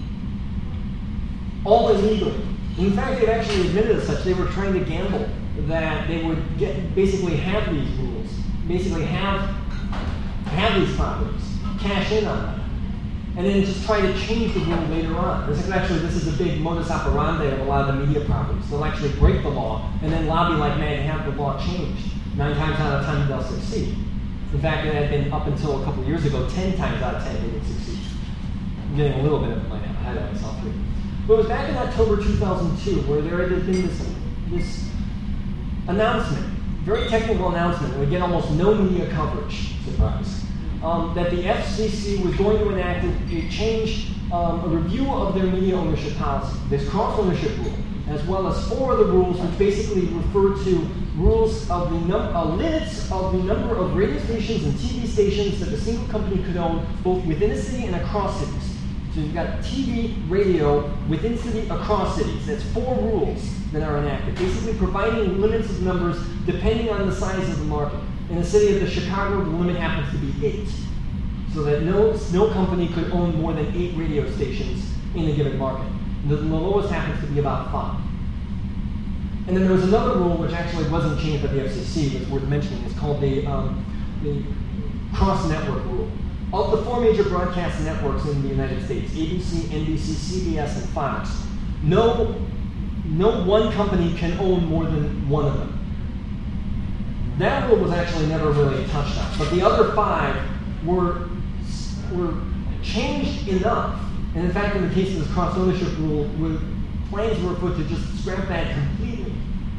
All illegally. In fact, they've actually admitted as such they were trying to gamble that they would get basically have these rules, basically have have these properties, cash in on them, and then just try to change the rule later on. This is actually, this is a big modus operandi of a lot of the media properties. They'll actually break the law and then lobby like mad to have the law changed. Nine times out of ten, they'll succeed. In fact, it had been up until a couple of years ago, ten times out of ten, they would succeed. I'm getting a little bit of my ahead of myself here. But it was back in October two thousand two where there had been this, this announcement, very technical announcement, that would get almost no media coverage, surprise, um, that the F C C was going to enact a change, um, a review of their media ownership policy, this cross-ownership rule, as well as four other rules which basically refer to rules of the num- uh, limits of the number of radio stations and T V stations that a single company could own both within a city and across cities. So you've got T V, radio, within city, across cities. That's four rules that are enacted, basically providing limits of numbers depending on the size of the market. In the city of the Chicago, the limit happens to be eight, so that no, no company could own more than eight radio stations in a given market. The, the lowest happens to be about five. And then there was another rule which actually wasn't changed by the F C C, that's worth mentioning. It's called the, um, the cross-network rule. Of the four major broadcast networks in the United States, A B C, N B C, C B S, and Fox, no, no one company can own more than one of them. That rule was actually never really touched on, but the other five were, were changed enough, and in fact, in the case of this cross-ownership rule, were, plans were afoot to just scrap that completely.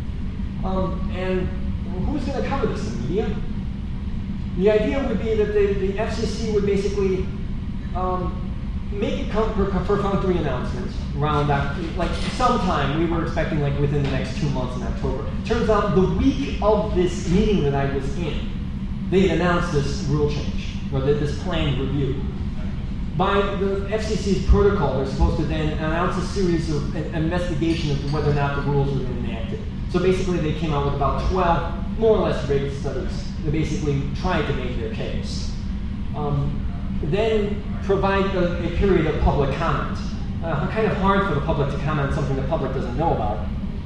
Um, and who's going to cover this? The media? The idea would be that the, the F C C would basically um, make a perfunctory announcement around that, like sometime we were expecting like within the next two months in October. Turns out the week of this meeting that I was in, they had announced this rule change, or this planned review. By the F C C's protocol, they're supposed to then announce a series of an investigation as to whether or not the rules were enacted. So basically they came out with about twelve more or less rigged studies that basically tried to make their case. Um, then provide a, a period of public comment. Uh, kind of hard for the public to comment on something the public doesn't know about.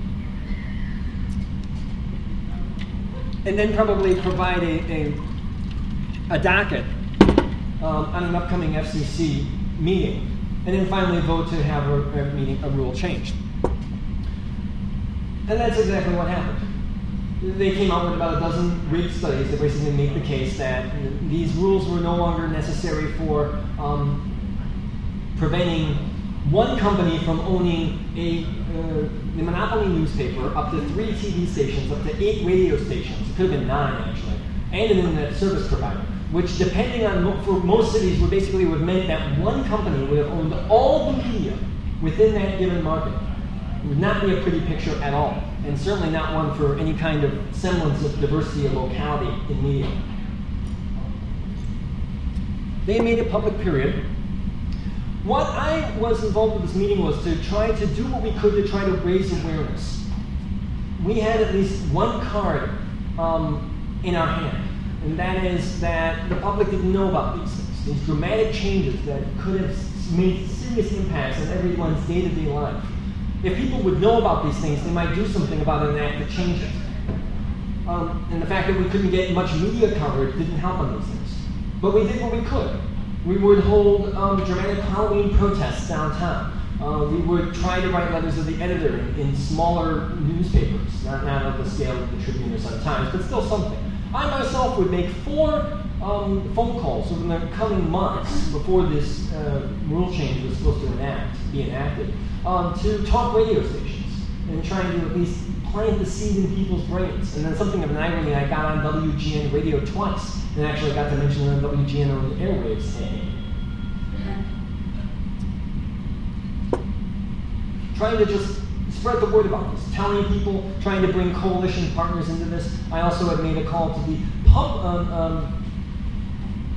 And then probably provide a, a, a docket um, on an upcoming F C C meeting. And then finally vote to have a, a meeting, a rule changed. And that's exactly what happened. They came out with about a dozen rigged studies that basically make the case that these rules were no longer necessary for um, preventing one company from owning a uh, the monopoly newspaper, up to three T V stations, up to eight radio stations. It could have been nine actually, and an internet service provider. Which, depending on for most cities, would basically would have meant that one company would have owned all the media within that given market. It would not be a pretty picture at all, and certainly not one for any kind of semblance of diversity of locality in media. They made a public period. What I was involved with this meeting was to try to do what we could to try to raise awareness. We had at least one card um, in our hand, and that is that the public didn't know about these things, these dramatic changes that could have made serious impacts on everyone's day-to-day life. If people would know about these things, they might do something about it and act to change it. Um, and the fact that we couldn't get much media coverage didn't help on these things. But we did what we could. We would hold um, dramatic Halloween protests downtown. Uh, we would try to write letters to the editor in, in smaller newspapers, not, not of the scale of the Tribune or Sun-Times, but still something. I myself would make four um, phone calls over the coming months before this uh, rule change was supposed to enact, be enacted, um, to talk radio stations and trying to at least plant the seed in people's brains. And then something of an irony, I got on W G N radio twice and actually got to mention it on W G N on the airwaves. Trying to just spread the word about this, telling people, trying to bring coalition partners into this. I also had made a call to the pub, um, um,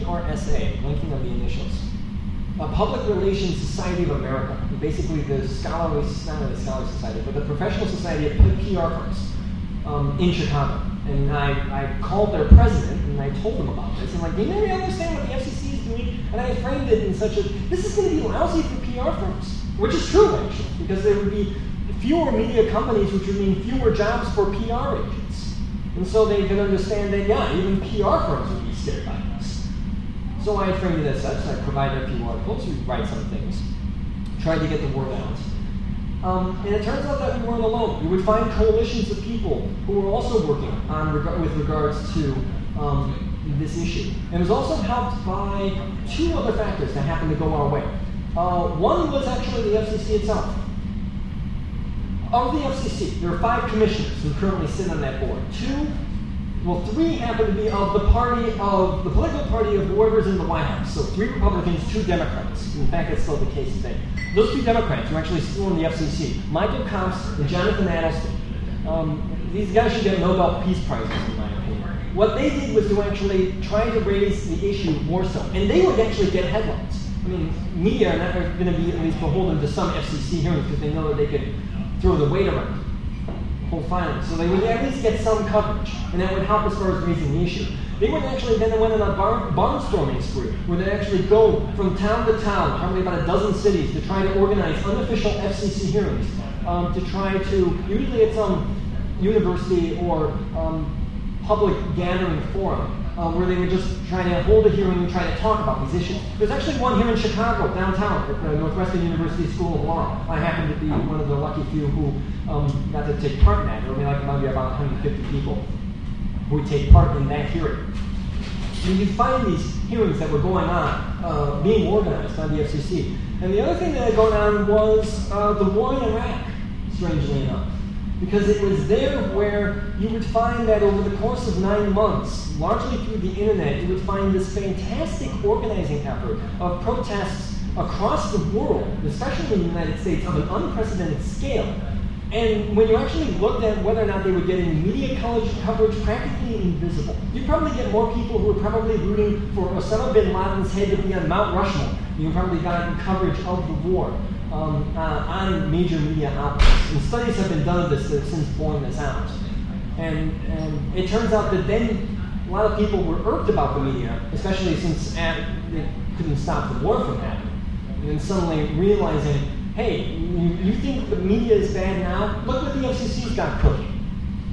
P R S A, linking of the initials. A Public Relations Society of America, basically the scholarly, not really scholarly society, but the professional society of P R firms um, in Chicago. And I, I called their president and I told them about this. I'm like, do you really understand what the F C C is doing? And I framed it in such a, this is going to be lousy for P R firms, which is true actually, because there would be fewer media companies, which would mean fewer jobs for P R agents. And so they can understand that, yeah, even P R firms would be scared by this. So I framed it as such. I provided a few articles, we write some things, tried to get the word out. Um, and it turns out that we weren't alone. We would find coalitions of people who were also working on reg with regards to um, this issue. And it was also helped by two other factors that happened to go our way. Uh, one was actually the F C C itself. Of the F C C, there are five commissioners who currently sit on that board. Two, well, three happen to be of the party of, the political party of whoever's in the White House. So three Republicans, two Democrats. In fact, that's still the case today. Those two Democrats are actually still in the F C C. Michael Kopf and Jonathan Adelstein. Um, these guys should get Nobel Peace Prizes, in my opinion. What they did was to actually try to raise the issue more so. And they would actually get headlines. I mean, media are not going to be at least beholden to some F C C hearings because they know that they could throw the weight around whole filings. So they would at least get some coverage, and that would help as far as raising the issue. They would actually then went on a bar barnstorming spree, where they actually go from town to town, probably about a dozen cities, to try to organize unofficial F C C hearings, um, to try to, usually at some university or um, public gathering forum, um, where they would just try to hold a hearing and try to talk about these issues. There's actually one here in Chicago, downtown, at the Northwestern University School of Law. I happen to be one of the lucky few who um, got to take part in that. There would be like maybe about one hundred fifty people who would take part in that hearing. And you'd find these hearings that were going on, uh, being organized by the F C C. And the other thing that had gone on was uh, the war in Iraq, strangely enough. Because it was there where you would find that over the course of nine months, largely through the internet, you would find this fantastic organizing effort of protests across the world, especially in the United States, of an unprecedented scale. And when you actually looked at whether or not they were getting media coverage, practically invisible. You'd probably get more people who were probably rooting for Osama bin Laden's head to be on Mount Rushmore. You probably got coverage of the war um, uh, on major media outlets. And studies have been done of this that have since borne this out. And, and it turns out that then a lot of people were irked about the media, especially since at, they couldn't stop the war from happening. And then suddenly realizing, hey, you, you think the media is bad now? Look what the F C C's got cooking.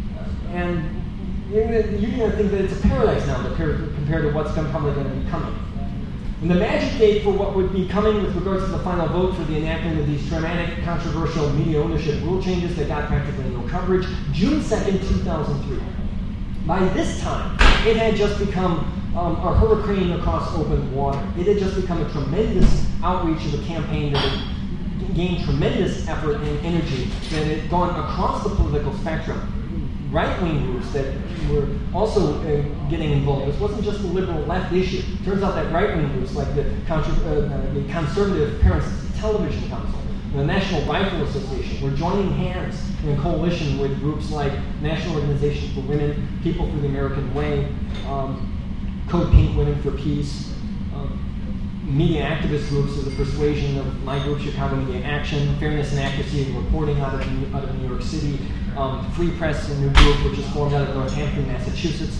And you're going to think that it's a paradise now compared, compared to what's gonna, probably going to be coming. And the magic date for what would be coming with regards to the final vote for the enactment of these dramatic, controversial media ownership rule changes that got practically no coverage, June second, two thousand three. By this time, it had just become um, a hurricane across open water. It had just become a tremendous outreach of a campaign that had gained tremendous effort and energy, that had gone across the political spectrum. Right-wing groups that were also uh, getting involved. This wasn't just a liberal left issue. Turns out that right-wing groups like the, contra uh, the Conservative Parents Television Council, the National Rifle Association, were joining hands in a coalition with groups like National Organization for Women, People for the American Way, um, Code Pink Women for Peace, um, media activist groups of the persuasion of my group, Chicago Media Action, Fairness and Accuracy in Reporting out of New, out of New York City, um, Free Press, a new group which is formed out of Northampton, Massachusetts.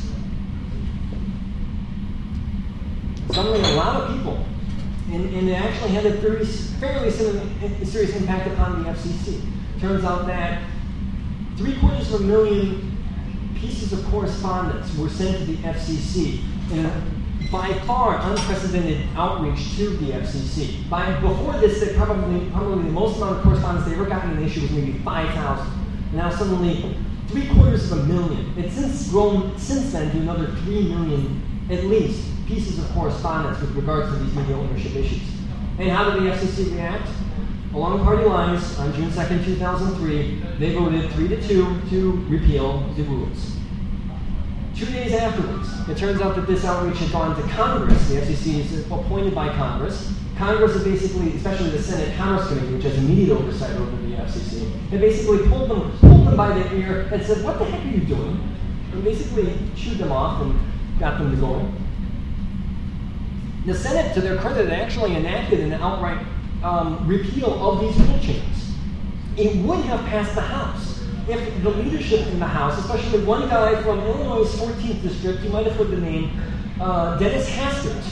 Suddenly a lot of people, and, and it actually had a very, fairly serious impact upon the F C C. Turns out that three quarters of a million pieces of correspondence were sent to the F C C in a by far unprecedented outreach to the F C C. By, before this, they probably, probably the most amount of correspondence they ever gotten in an issue was maybe five thousand. Now suddenly, three quarters of a million. It's since grown since then to another three million, at least, pieces of correspondence with regards to these media ownership issues. And how did the F C C react? Along party lines, on June second, two thousand three, they voted three to two to repeal the rules. Two days afterwards, it turns out that this outreach had gone to Congress. The F C C is appointed by Congress. Congress is basically, especially the Senate Commerce Committee, which has immediate oversight over the F C C, they basically pulled them, pulled them by the ear and said, what the heck are you doing? And basically chewed them off and got them to go. The Senate, to their credit, actually enacted an outright um, repeal of these rule changes. It would have passed the House if the leadership in the House, especially one guy from Illinois' fourteenth district, you might have heard the name, uh, Dennis Hastert.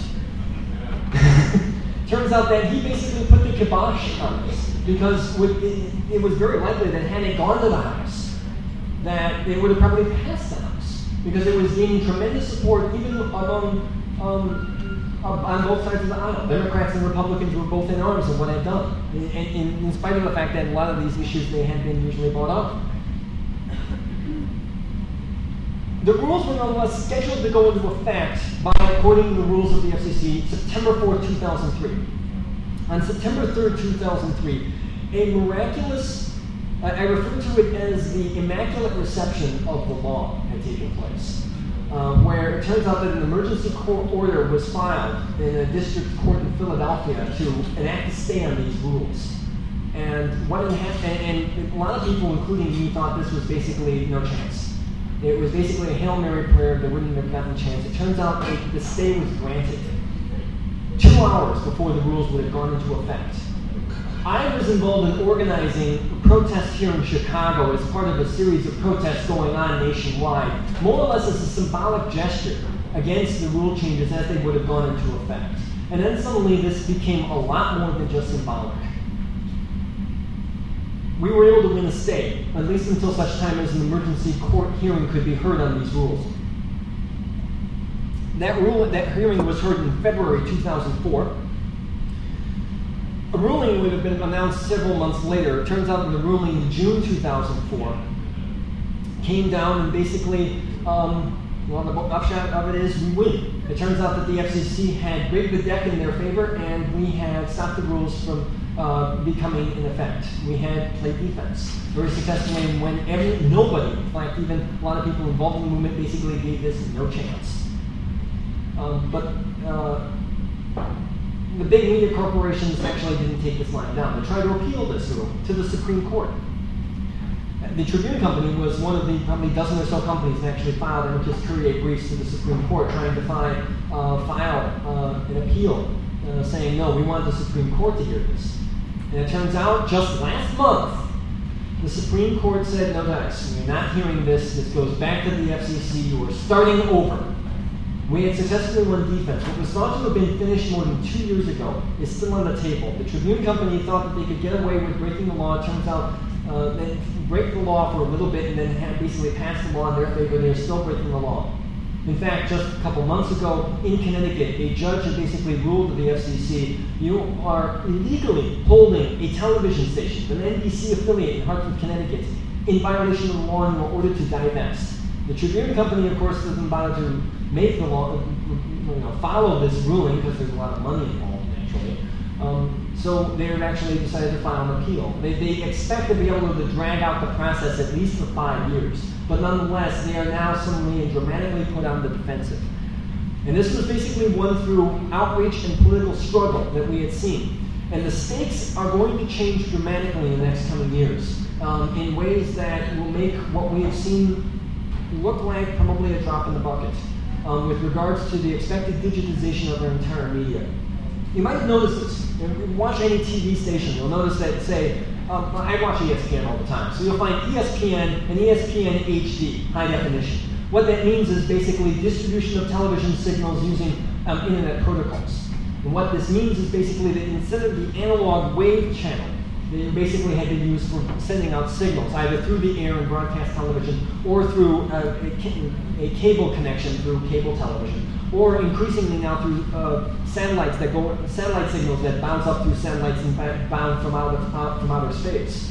Turns out that he basically put the kibosh on this because with, it, it was very likely that had it gone to the House, that it would have probably passed the House because it was gaining tremendous support even among um, on both sides of the aisle. Democrats and Republicans were both in arms of what I'd done, in, in, in spite of the fact that a lot of these issues they had been usually brought up. The rules were nonetheless scheduled to go into effect by, according to the rules of the F C C, September fourth, two thousand three. On September third, two thousand three, a miraculous, uh, I refer to it as the Immaculate Reception of the law had taken place. Um, where it turns out that an emergency court order was filed in a district court in Philadelphia to enact a stay on these rules. And what it ha- and, and a lot of people, including me, thought this was basically no chance. It was basically a Hail Mary prayer that wouldn't have gotten a chance. It turns out that the stay was granted two hours before the rules would have gone into effect. I was involved in organizing a protest here in Chicago as part of a series of protests going on nationwide, more or less as a symbolic gesture against the rule changes as they would have gone into effect. And then suddenly this became a lot more than just symbolic. We were able to win a stay, at least until such time as an emergency court hearing could be heard on these rules. That, rule, that hearing was heard in February two thousand four. A ruling would have been announced several months later. It turns out that the ruling in June two thousand four came down and basically, um, well, the upshot of it is we win. It turns out that the F C C had rigged the deck in their favor and we had stopped the rules from uh, becoming in effect. We had played defense very successfully and when every, nobody, in fact even a lot of people involved in the movement basically gave this no chance. Um, but uh, the big media corporations actually didn't take this line down. They tried to appeal this rule to the Supreme Court. The Tribune Company was one of the probably dozen or so companies that actually filed amicus curiae briefs to the Supreme Court trying to find, uh, file uh, an appeal uh, saying, no, we want the Supreme Court to hear this. And it turns out just last month, the Supreme Court said, no guys, we're not hearing this. This goes back to the F C C. You are starting over. We had successfully won defense. What was thought to have been finished more than two years ago is still on the table. The Tribune Company thought that they could get away with breaking the law. It turns out uh, they break the law for a little bit and then have basically pass the law in their favor. They're still breaking the law. In fact, just a couple months ago in Connecticut, a judge had basically ruled to the F C C, you are illegally holding a television station, an N B C affiliate in Hartford, Connecticut, in violation of the law and you are ordered to divest. The Tribune Company, of course, doesn't bother to make the law, you know, follow this ruling because there's a lot of money involved, naturally. Um, so they've actually decided to file an appeal. They, they expect to be able to drag out the process at least for five years. But nonetheless, they are now suddenly and dramatically put on the defensive. And this was basically won through outreach and political struggle that we had seen. And the stakes are going to change dramatically in the next coming years um, in ways that will make what we have seen look like probably a drop in the bucket um, with regards to the expected digitization of our entire media. You might notice this. If you watch any T V station, you'll notice that, say, um, I watch E S P N all the time, so you'll find E S P N and E S P N H D, high definition. What that means is basically distribution of television signals using um, internet protocols. And what this means is basically that instead of the analog wave channel, they basically had been used for sending out signals, either through the air and broadcast television, or through uh, a, a cable connection through cable television, or increasingly now through uh, satellites that go, satellite signals that bounce up through satellites and bound from out of out, from outer space.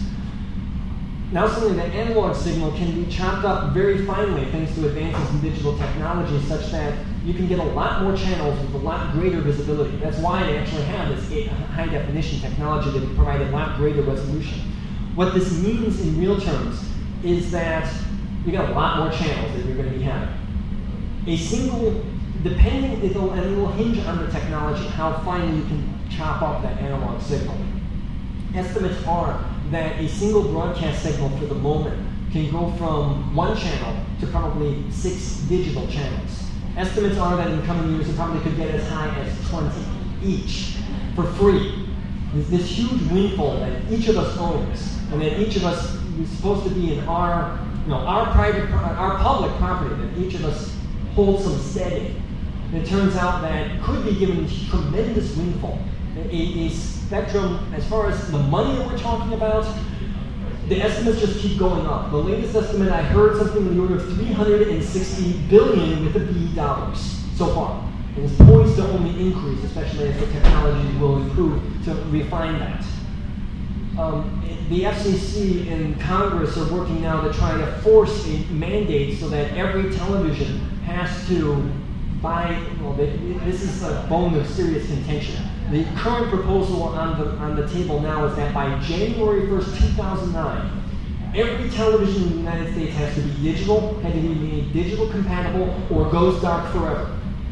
Now suddenly that analog signal can be chopped up very finely thanks to advances in digital technology such that you can get a lot more channels with a lot greater visibility. That's why they actually have this high definition technology that provide a lot greater resolution. What this means in real terms is that you got a lot more channels that you're going to be having. A single, depending, it'll, and it will hinge on the technology, how finely you can chop up that analog signal. Estimates are that a single broadcast signal for the moment can go from one channel to probably six digital channels. Estimates are that in coming years, it probably could get as high as twenty each for free. There's this huge windfall that each of us owns, and that each of us is supposed to be in our, you know, our private, our public property that each of us holds some stead in. And it turns out that could be given a tremendous windfall. A, a spectrum, as far as the money that we're talking about, the estimates just keep going up. The latest estimate, I heard something in the order of three hundred sixty billion with a B dollars so far. And it's poised to only increase, especially as the technology will improve to refine that. Um, the F C C and Congress are working now to try to force a mandate so that every television has to buy, well, they, this is a bone of serious contention. The current proposal on the, on the table now is that by January first, two thousand nine, every television in the United States has to be digital, had to be made digital compatible, or goes dark forever,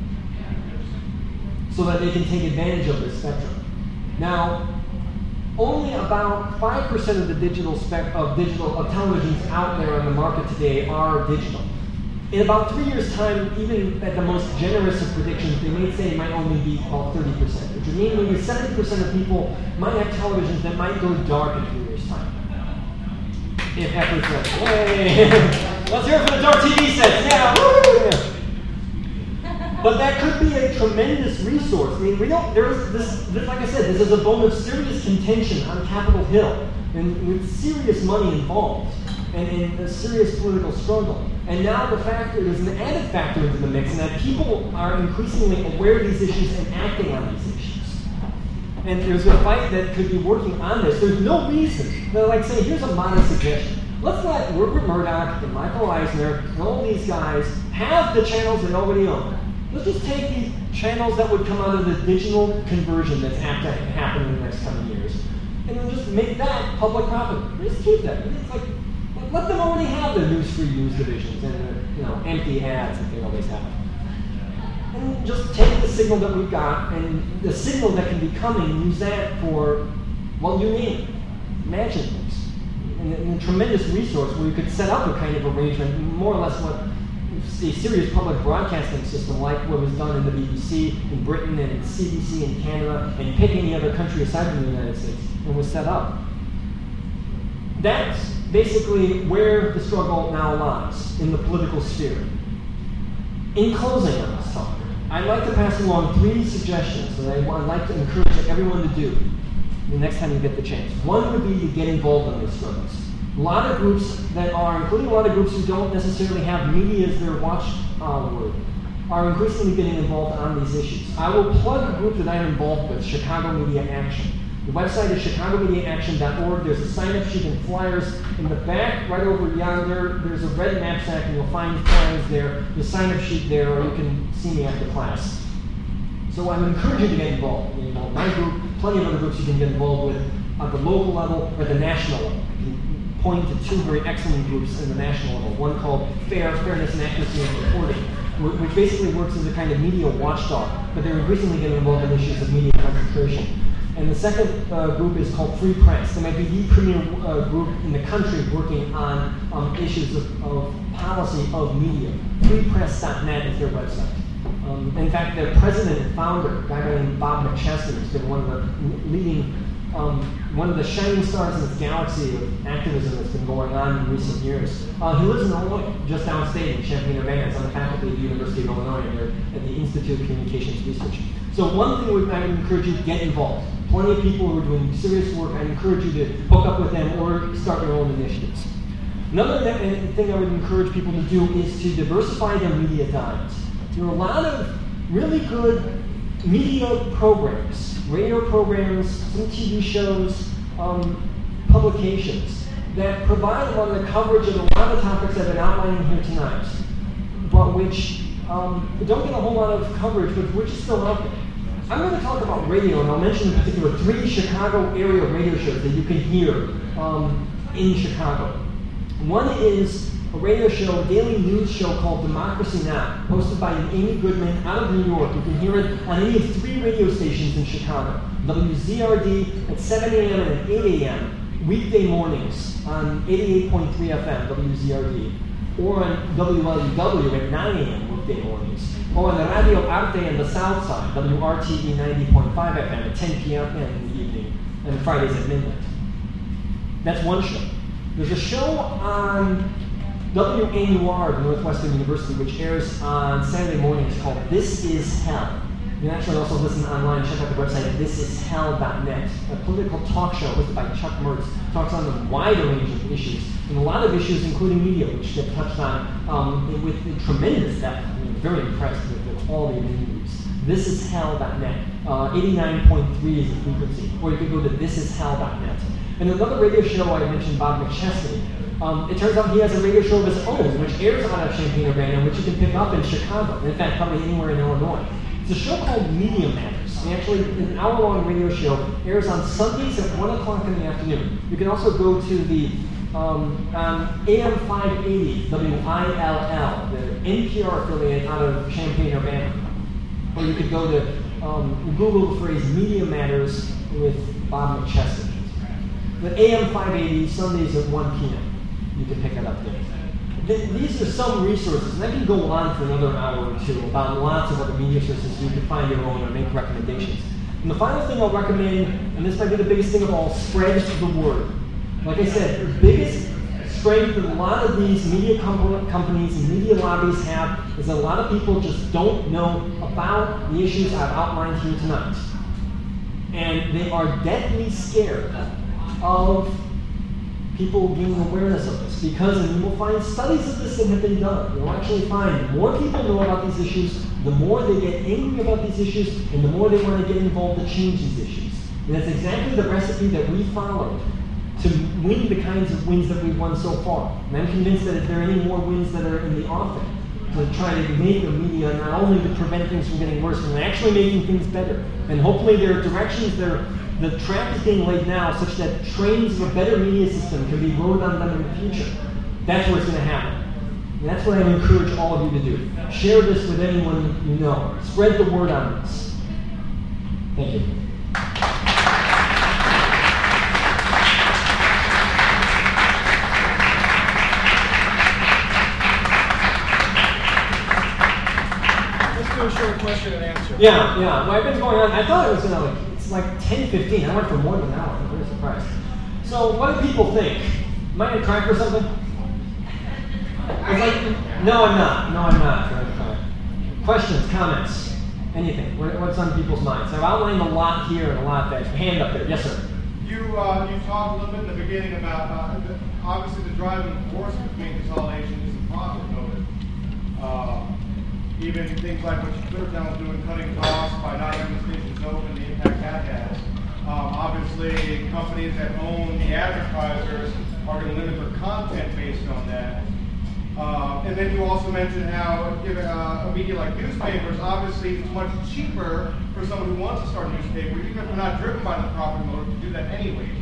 so that they can take advantage of this spectrum. Now, only about five percent of the digital spec of digital of televisions out there on the market today are digital. In about three years' time, even at the most generous of predictions, they may say it might only be about thirty percent, which would mean maybe seventy percent of people might have televisions that might go dark in three years' time. If efforts are, yay! Let's hear it for the dark T V sets, yeah! Woo! But that could be a tremendous resource. I mean, we don't, there is this, this, like I said, this is a bone of serious contention on Capitol Hill, and with serious money involved, and in a serious political struggle. And now the fact that there's an added factor into the mix, and that people are increasingly aware of these issues and acting on these issues. And there's a fight that could be working on this. There's no reason, they're like saying, here's a modest suggestion. Let's let Rupert Murdoch and Michael Eisner and all these guys have the channels they already own. Let's just take the channels that would come out of the digital conversion that's apt to happen in the next coming years, and then just make that public property. Just keep that. It's like, let them already have the news-free news divisions and the, you know, empty ads that they always have. And just take the signal that we've got and the signal that can be coming and use that for, well, you name it. Imagine things. And, and a tremendous resource where you could set up a kind of arrangement, more or less what a serious public broadcasting system like what was done in the B B C in Britain and in C B C in Canada and pick any other country aside from the United States and was set up. That's basically where the struggle now lies in the political sphere. In closing on this talk, I'd like to pass along three suggestions that I'd like to encourage everyone to do the next time you get the chance. One would be to get involved in these struggles. A lot of groups that are, including a lot of groups who don't necessarily have media as their watchword, are increasingly getting involved on these issues. I will plug a group that I'm involved with, Chicago Media Action. The website is chicago media action dot org. There's a sign-up sheet and flyers in the back, right over yonder. There's a red knapsack, and you'll find flyers there, the sign-up sheet there, or you can see me after class. So I'm encouraging you to get involved. Get involved. My group, plenty of other groups you can get involved with at the local level or the national level. I can point to two very excellent groups in the national level. One called FAIR, Fairness and Accuracy in Reporting, which basically works as a kind of media watchdog, but they're increasingly getting involved in issues of media concentration. And the second uh, group is called Free Press. They might be the premier uh, group in the country working on um, issues of, of policy of media. free press dot net is their website. Um, in fact, their president and founder, a guy named Bob McChesney, has been one of the leading, um, one of the shining stars in this galaxy of activism that's been going on in recent years. Uh, he lives in Illinois, just downstate in Champaign-Urbana. He's on the faculty at the University of Illinois here at the Institute of Communications Research. So one thing I would encourage you to get involved. Plenty of people who are doing serious work. I encourage you to hook up with them or start your own initiatives. Another thing I would encourage people to do is to diversify their media diets. There are a lot of really good media programs, radio programs, some T V shows, um, publications that provide a lot of the coverage of a lot of the topics I've been outlining here tonight, but which um, don't get a whole lot of coverage, but which is still out there. I'm going to talk about radio, and I'll mention in particular three Chicago area radio shows that you can hear um, in Chicago. One is a radio show, a daily news show called Democracy Now!, hosted by Amy Goodman out of New York. You can hear it on any of three radio stations in Chicago. W Z R D at seven a m and at eight a m weekday mornings on eighty-eight point three F M, W Z R D, or on W L U W at nine a.m. weekday mornings, or on the Radio Arte in the south side, W R T E ninety point five F M at ten p.m. in the evening, and Fridays at midnight. That's one show. There's a show on W A U R, Northwestern University, which airs on Saturday mornings called This Is Hell. You can actually also listen online, check out the website, this is hell dot net. A political talk show hosted by Chuck Mertz, talks on a wide range of issues, and a lot of issues, including media, which get touched on um, with tremendous depth. I'm very impressed with the quality of the interviews. this is hell dot net. Uh, eighty-nine point three is the frequency, or you can go to this is hell dot net. And another radio show I mentioned, Bob McChesney. Um, it turns out he has a radio show of his own, which airs out of Champaign-Urbana, which you can pick up in Chicago, and in fact, probably anywhere in Illinois. It's a show called Media Matters. And actually, an hour-long radio show airs on Sundays at one o'clock in the afternoon. You can also go to the um, um, A M five eighty, W I L L, the N P R affiliate out of Champaign-Urbana. Or you could go to um, Google the phrase Media Matters with Bob McChesney. But A M five eighty, Sundays at one p.m. You can pick it up there. Th these are some resources, and I can go on for another hour or two about lots of other media sources. You can find your own or make recommendations. And the final thing I'll recommend, and this might be the biggest thing of all, spread the word. Like I said, the biggest strength that a lot of these media com companies and media lobbies have is that a lot of people just don't know about the issues I've outlined here tonight. And they are deathly scared of people gaining awareness of this, because, and you will find studies of this that have been done, you'll actually find the more people know about these issues, the more they get angry about these issues, and the more they want to get involved to change these issues. And that's exactly the recipe that we followed to win the kinds of wins that we've won so far. And I'm convinced that if there are any more wins that are in the offing, to try to make the media not only to prevent things from getting worse, but actually making things better. And hopefully there are directions that are the track is being laid now such that trains of a better media system can be rode on them in the future. That's what's going to happen. And that's what I encourage all of you to do. Share this with anyone you know. Spread the word on this. Thank you.
Let's do a short question and answer.
Yeah, yeah. Well, I've been going on. I thought it was going to like It's like ten fifteen. I went for more than an hour. I'm very surprised. So what do people think? Am I going to crack or something? It's like, no, I'm not. No, I'm not. Questions, comments, anything. What's on people's minds? I've outlined a lot here and a lot there. Hand up there. Yes, sir.
You uh, you talked a little bit in the beginning about uh, the, obviously the driving force between consolidation is the profit motive. Uh, Even things like what Cleartown was doing, cutting costs by not having the stations open, the impact that has. Um, obviously, companies that own the advertisers are going to limit their content based on that. Uh, and then you also mentioned how, given uh, a media like newspapers, obviously it's much cheaper for someone who wants to start a newspaper, even if they're not driven by the profit motive, to do that anyways.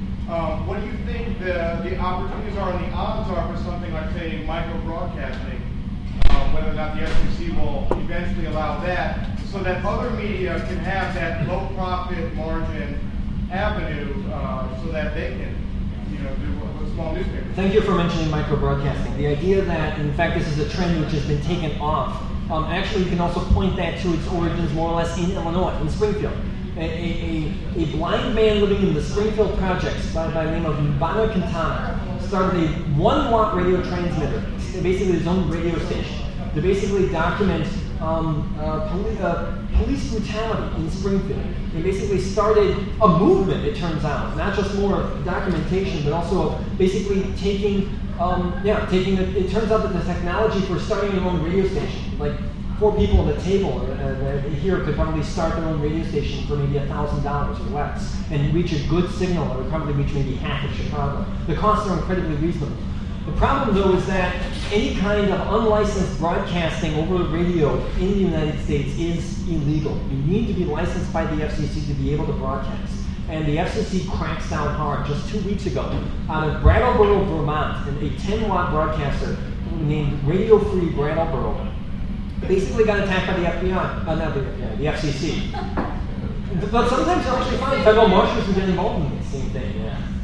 Um, what do you think the, the opportunities are and the odds are for something like, say, micro broadcasting? Um, whether or not the F C C will eventually allow that, so that other media can have that low profit margin avenue, uh, so that they can, you know, do a, a small newspaper.
Thank you for mentioning micro broadcasting. The idea that, in fact, this is a trend which has been taken off. Um, actually, you can also point that to its origins more or less in Illinois, in Springfield. A, a, a, a blind man living in the Springfield projects by, by the name of Mbana Quintana started a one watt radio transmitter, basically his own radio station, to basically document um, uh, poli uh, police brutality in Springfield. They basically started a movement, it turns out, not just more documentation, but also basically taking, um, yeah, taking, the, it turns out that the technology for starting your own radio station, like four people at the table uh, here could probably start their own radio station for maybe a thousand dollars or less, and reach a good signal that would probably reach maybe half of Chicago. The costs are incredibly reasonable. The problem, though, is that any kind of unlicensed broadcasting over radio in the United States is illegal. You need to be licensed by the F C C to be able to broadcast. And the F C C cracks down hard. Just two weeks ago, out of Brattleboro, Vermont, and a ten watt broadcaster named Radio Free Brattleboro basically got attacked by the F B I, uh, not the F B I, the F C C. But sometimes you'll actually find federal marshals who get involved in the same thing. Yeah.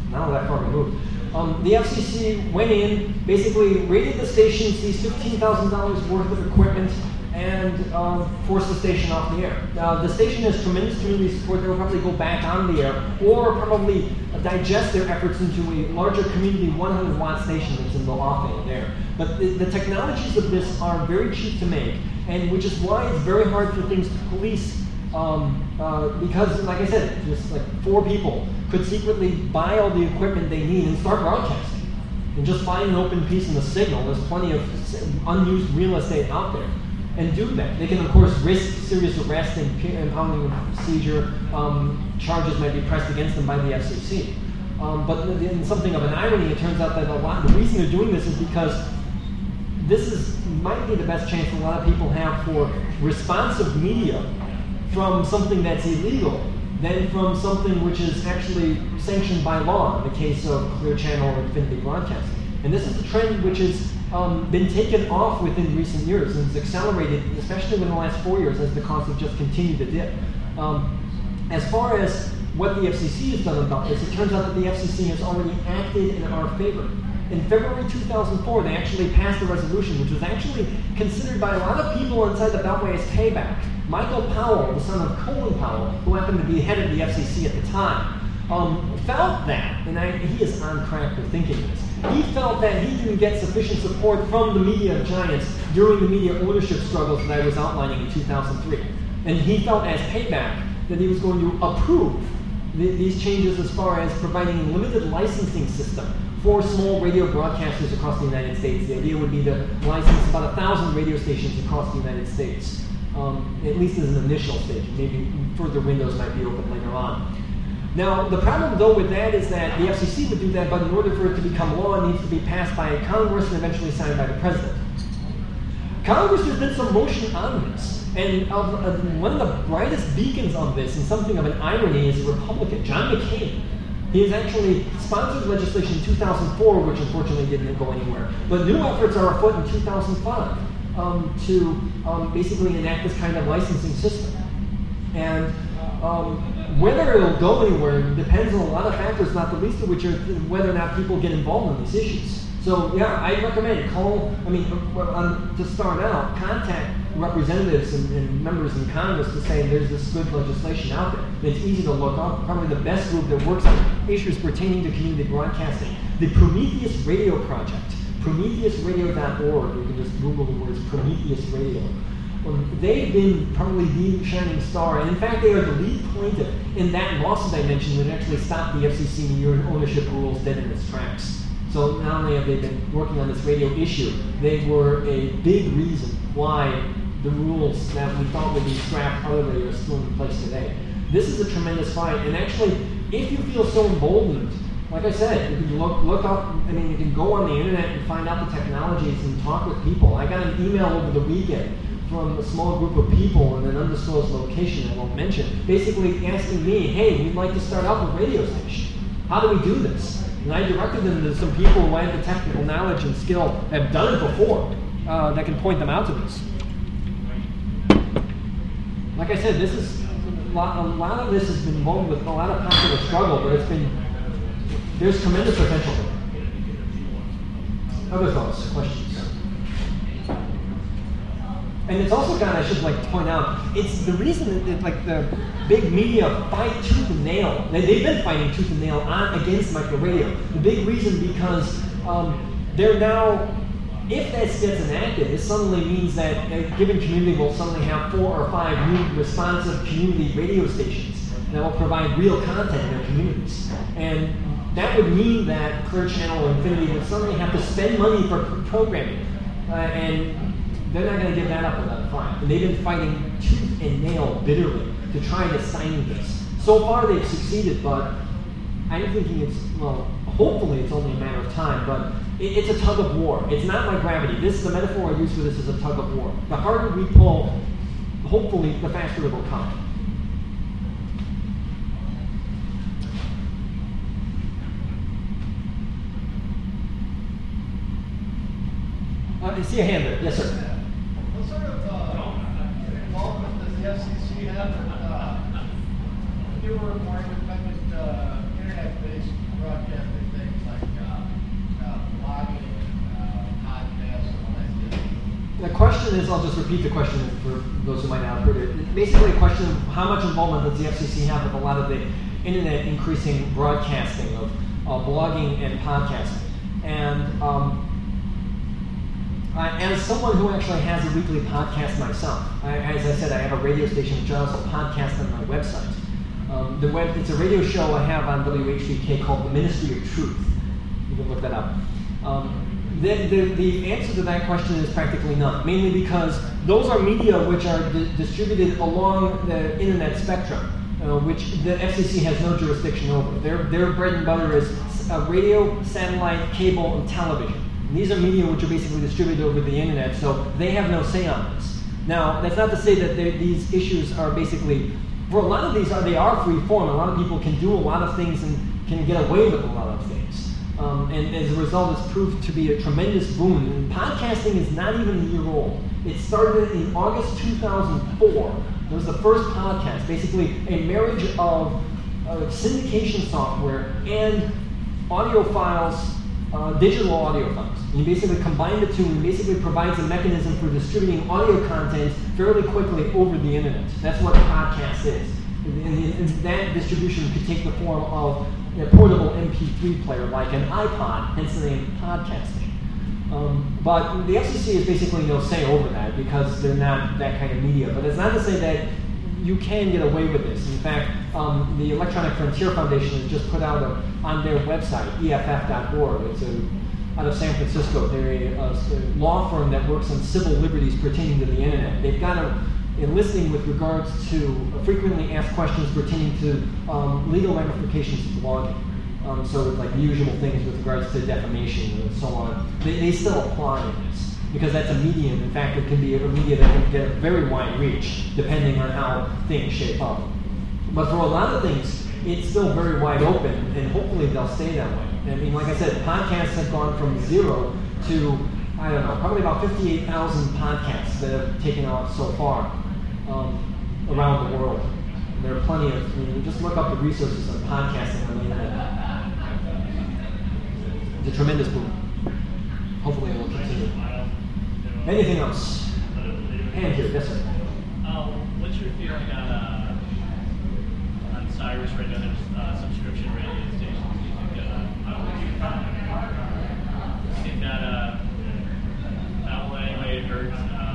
not that far removed. Um, the F C C went in, basically raided the station, seized fifteen thousand dollars worth of equipment, and um, forced the station off the air. Now, the station has tremendous community support. They'll probably go back on the air, or probably digest their efforts into a larger community one hundred watt station that's in the off air. But the, the technologies of this are very cheap to make, and which is why it's very hard for things to police. Um, uh, because, like I said, just like four people could secretly buy all the equipment they need and start broadcasting. And just find an open piece in the signal. There's plenty of unused real estate out there. And do that. They can, of course, risk serious arrest and impounding and seizure. Um, charges might be pressed against them by the F C C. Um, but in something of an irony, it turns out that a lot, the reason they're doing this is because this is might be the best chance a lot of people have for responsive media from something that's illegal than from something which is actually sanctioned by law, in the case of Clear Channel or Infinity Broadcasting. And this is a trend which has um, been taken off within recent years, and it's accelerated, especially in the last four years, as the costs have just continued to dip. Um, as far as what the F C C has done about this, it turns out that the F C C has already acted in our favor. In February two thousand four, they actually passed a resolution which was actually considered by a lot of people inside the Beltway as payback. Michael Powell, the son of Colin Powell, who happened to be head of the F C C at the time, um, felt that, and I, he is on track for thinking this, he felt that he didn't get sufficient support from the media giants during the media ownership struggles that I was outlining in two thousand three. And he felt as payback that he was going to approve th these changes as far as providing a limited licensing system for small radio broadcasters across the United States. The idea would be to license about a thousand radio stations across the United States, um, at least as an initial stage. Maybe further windows might be open later on. Now, the problem though with that is that the F C C would do that, but in order for it to become law, it needs to be passed by Congress and eventually signed by the President. Congress just did some motion on this, and of, of one of the brightest beacons of this, and something of an irony, is a Republican, John McCain. He has actually sponsored legislation in two thousand four, which unfortunately didn't go anywhere. But new efforts are afoot in two thousand five um, to um, basically enact this kind of licensing system. And um, whether it'll go anywhere depends on a lot of factors, not the least of which are whether or not people get involved in these issues. So yeah, I recommend call, I mean, um, to start out, contact representatives and, and members in Congress to say there's this good legislation out there. It's easy to look up. Probably the best group that works on issues pertaining to community broadcasting. The Prometheus Radio Project, prometheus radio dot org. You can just Google the words Prometheus Radio. Um, they've been probably the shining star, and in fact they are the lead plaintiff in that lawsuit I mentioned that actually stopped the F C C media ownership rules dead in its tracks. So not only have they been working on this radio issue, they were a big reason why the rules that we thought would be scrapped utterly are still in place today. This is a tremendous fight, and actually, if you feel so emboldened, like I said, you can look, look up, I mean, you can go on the internet and find out the technologies and talk with people. I got an email over the weekend from a small group of people in an undisclosed location I won't mention, basically asking me, hey, we'd like to start out a radio station. How do we do this? And I directed them to some people who had the technical knowledge and skill, have done it before, uh, that can point them out to this. Like I said, this is a lot, a lot of this has been involved with a lot of popular struggle, but it's been, there's tremendous potential there. Other thoughts, questions? And it's also got, I should like point out, it's the reason that like the big media fight tooth and nail. They, they've been fighting tooth and nail on against micro radio. The big reason because um, they're now, if this gets enacted, it suddenly means that a given community will suddenly have four or five new responsive community radio stations that will provide real content in their communities. And that would mean that Clear Channel or Infinity would suddenly have to spend money for programming. Uh, and they're not going to give that up without a fight. And they've been fighting tooth and nail bitterly to try to sign this. So far they've succeeded, but I'm thinking it's, well, hopefully it's only a matter of time, but it, it's a tug of war. It's not like gravity. This is the metaphor I use for this is a tug of war. The harder we pull, hopefully the faster it will come. Uh, I see a hand there. Yes, sir.
What sort of uh, involvement does the F C C have in uh, newer, more independent uh, internet-based broadcasting things like uh, uh, blogging, uh, podcasts, and all that stuff?
The question is, I'll just repeat the question for those who might not have heard it. It's basically a question of how much involvement does the F C C have with a lot of the internet increasing broadcasting of uh, blogging and podcasting. And um, I, as someone who actually has a weekly podcast myself, I, as I said, I have a radio station which I also podcast on my website. Um, the web, it's a radio show I have on W H B K called The Ministry of Truth. You can look that up. Um, the, the, the answer to that question is practically none, mainly because those are media which are di- distributed along the internet spectrum, uh, which the F C C has no jurisdiction over. Their, their bread and butter is uh, radio, satellite, cable, and television. And these are media which are basically distributed over the internet, so they have no say on this. Now, that's not to say that these issues are basically, for a lot of these, they are free form. A lot of people can do a lot of things and can get away with a lot of things. Um, and as a result, it's proved to be a tremendous boon. And podcasting is not even a year old. It started in August two thousand four. It was the first podcast, basically a marriage of uh, syndication software and audio files, uh, digital audio files. You basically combine the two and basically provides a mechanism for distributing audio content fairly quickly over the internet. That's what a podcast is. And, and, and that distribution could take the form of a portable M P three player like an iPod, hence the name podcasting. Um, but the F C C has basically no say over that because they're not that kind of media. But it's not to say that you can get away with this. In fact, um, the Electronic Frontier Foundation has just put out a, on their website, E F F dot org. It's a, out of San Francisco. They're a, a, a law firm that works on civil liberties pertaining to the internet. They've got a, a listing with regards to uh, frequently asked questions pertaining to um, legal ramifications of blogging. Um, so like the usual things with regards to defamation and so on, they, they still apply in this because that's a medium. In fact, it can be a media that can get a very wide reach depending on how things shape up. But for a lot of things, it's still very wide open, and hopefully they'll stay that way. I mean, like I said, podcasts have gone from zero to, I don't know, probably about fifty-eight thousand podcasts that have taken off so far um, around the world. And there are plenty of, I mean, you just look up the resources on podcasting on the internet. It's a tremendous boom. Hopefully it will continue. Anything else? Hand here, yes sir.
Uh, what's your feeling on uh, on Cyrus right now? There's uh, subscription radio stations. Do you think uh, how would you, do you think that uh, that will in any way hurt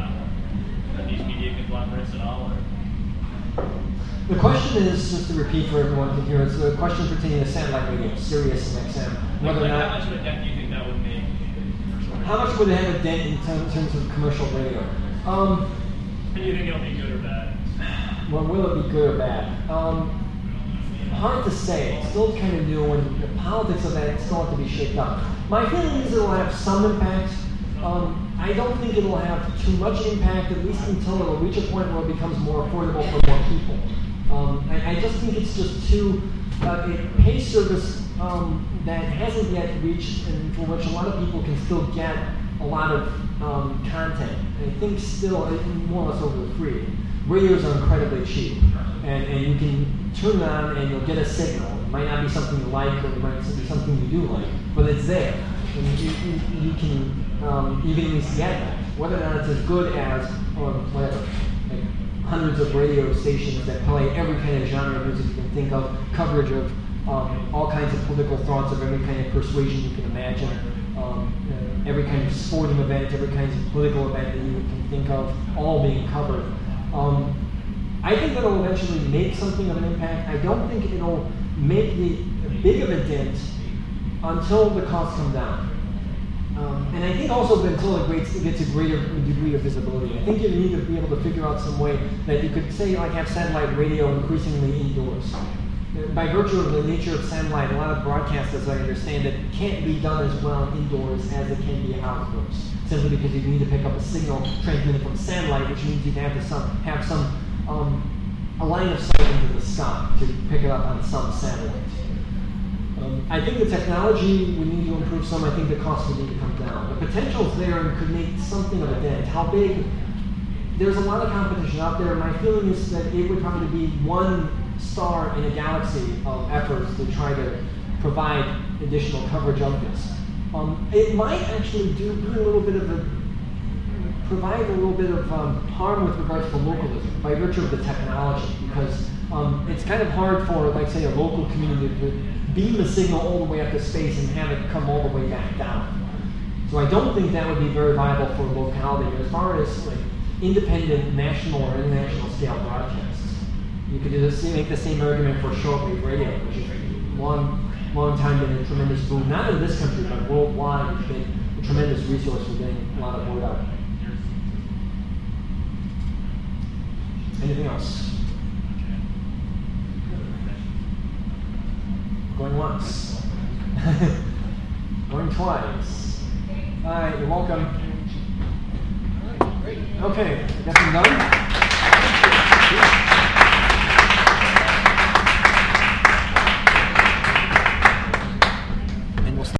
uh, these media conglomerates at all? Or?
The question is, just to repeat for everyone to hear, it's a question pertaining to satellite radio, Sirius and X M. Whether
like,
or not,
how much of a dent do you think that would make?
How much would it have a dent in terms, in terms of commercial radio? Um,
Do you think it'll be good or bad?
Well, will it be good or bad? Um, hard to say. It's still kind of new, and the politics of that still have to be shaped up. My feeling is it'll have some impact. Um, I don't think it'll have too much impact, at least until it'll reach a point where it becomes more affordable for more people. Um, I, I just think it's just too, uh, a pay service um, that hasn't yet reached, and for which a lot of people can still get a lot of um, content. I think still, more or less over the free. Radios are incredibly cheap, and, and you can turn it on and you'll get a signal. It might not be something you like, or it might be something you do like, but it's there. And you, you, you can um, you can at least get that. Whether or not it's as good as, or whatever, like hundreds of radio stations that play every kind of genre of music you can think of, coverage of um, all kinds of political thoughts of every kind of persuasion you can imagine, um, uh, every kind of sporting event, every kind of political event that you can think of, all being covered. Um, I think that'll eventually make something of an impact. I don't think it'll make the big of a dent until the costs come down. Um, and I think also until it gets, it gets a greater degree of visibility. I think you need to be able to figure out some way that you could say, like, have satellite radio increasingly indoors. By virtue of the nature of satellite, a lot of broadcasts, as I understand it, can't be done as well indoors as it can be outdoors. Simply because you need to pick up a signal transmitted from satellite, which means you'd have to some, have some um, a line of sight into the sky to pick it up on some satellite. Um, I think the technology would need to improve some. I think the cost would need to come down. The potential's there and could make something of a dent. How big? There's a lot of competition out there. My feeling is that it would probably be one star in a galaxy of efforts to try to provide additional coverage of this. Um, it might actually do, do a little bit of a, provide a little bit of um, harm with regards to localism by virtue of the technology, because um, it's kind of hard for, like, say, a local community to beam the signal all the way up to space and have it come all the way back down. So I don't think that would be very viable for a locality. But as far as like independent national or international scale broadcasts, you could do this, make the same argument for shortwave radio, which is long, long time been a tremendous boom, not in this country, but worldwide. It's been a tremendous resource for getting a lot of word out. Anything else? Going once. Going twice. All right, you're welcome. Okay, I guess I'm done.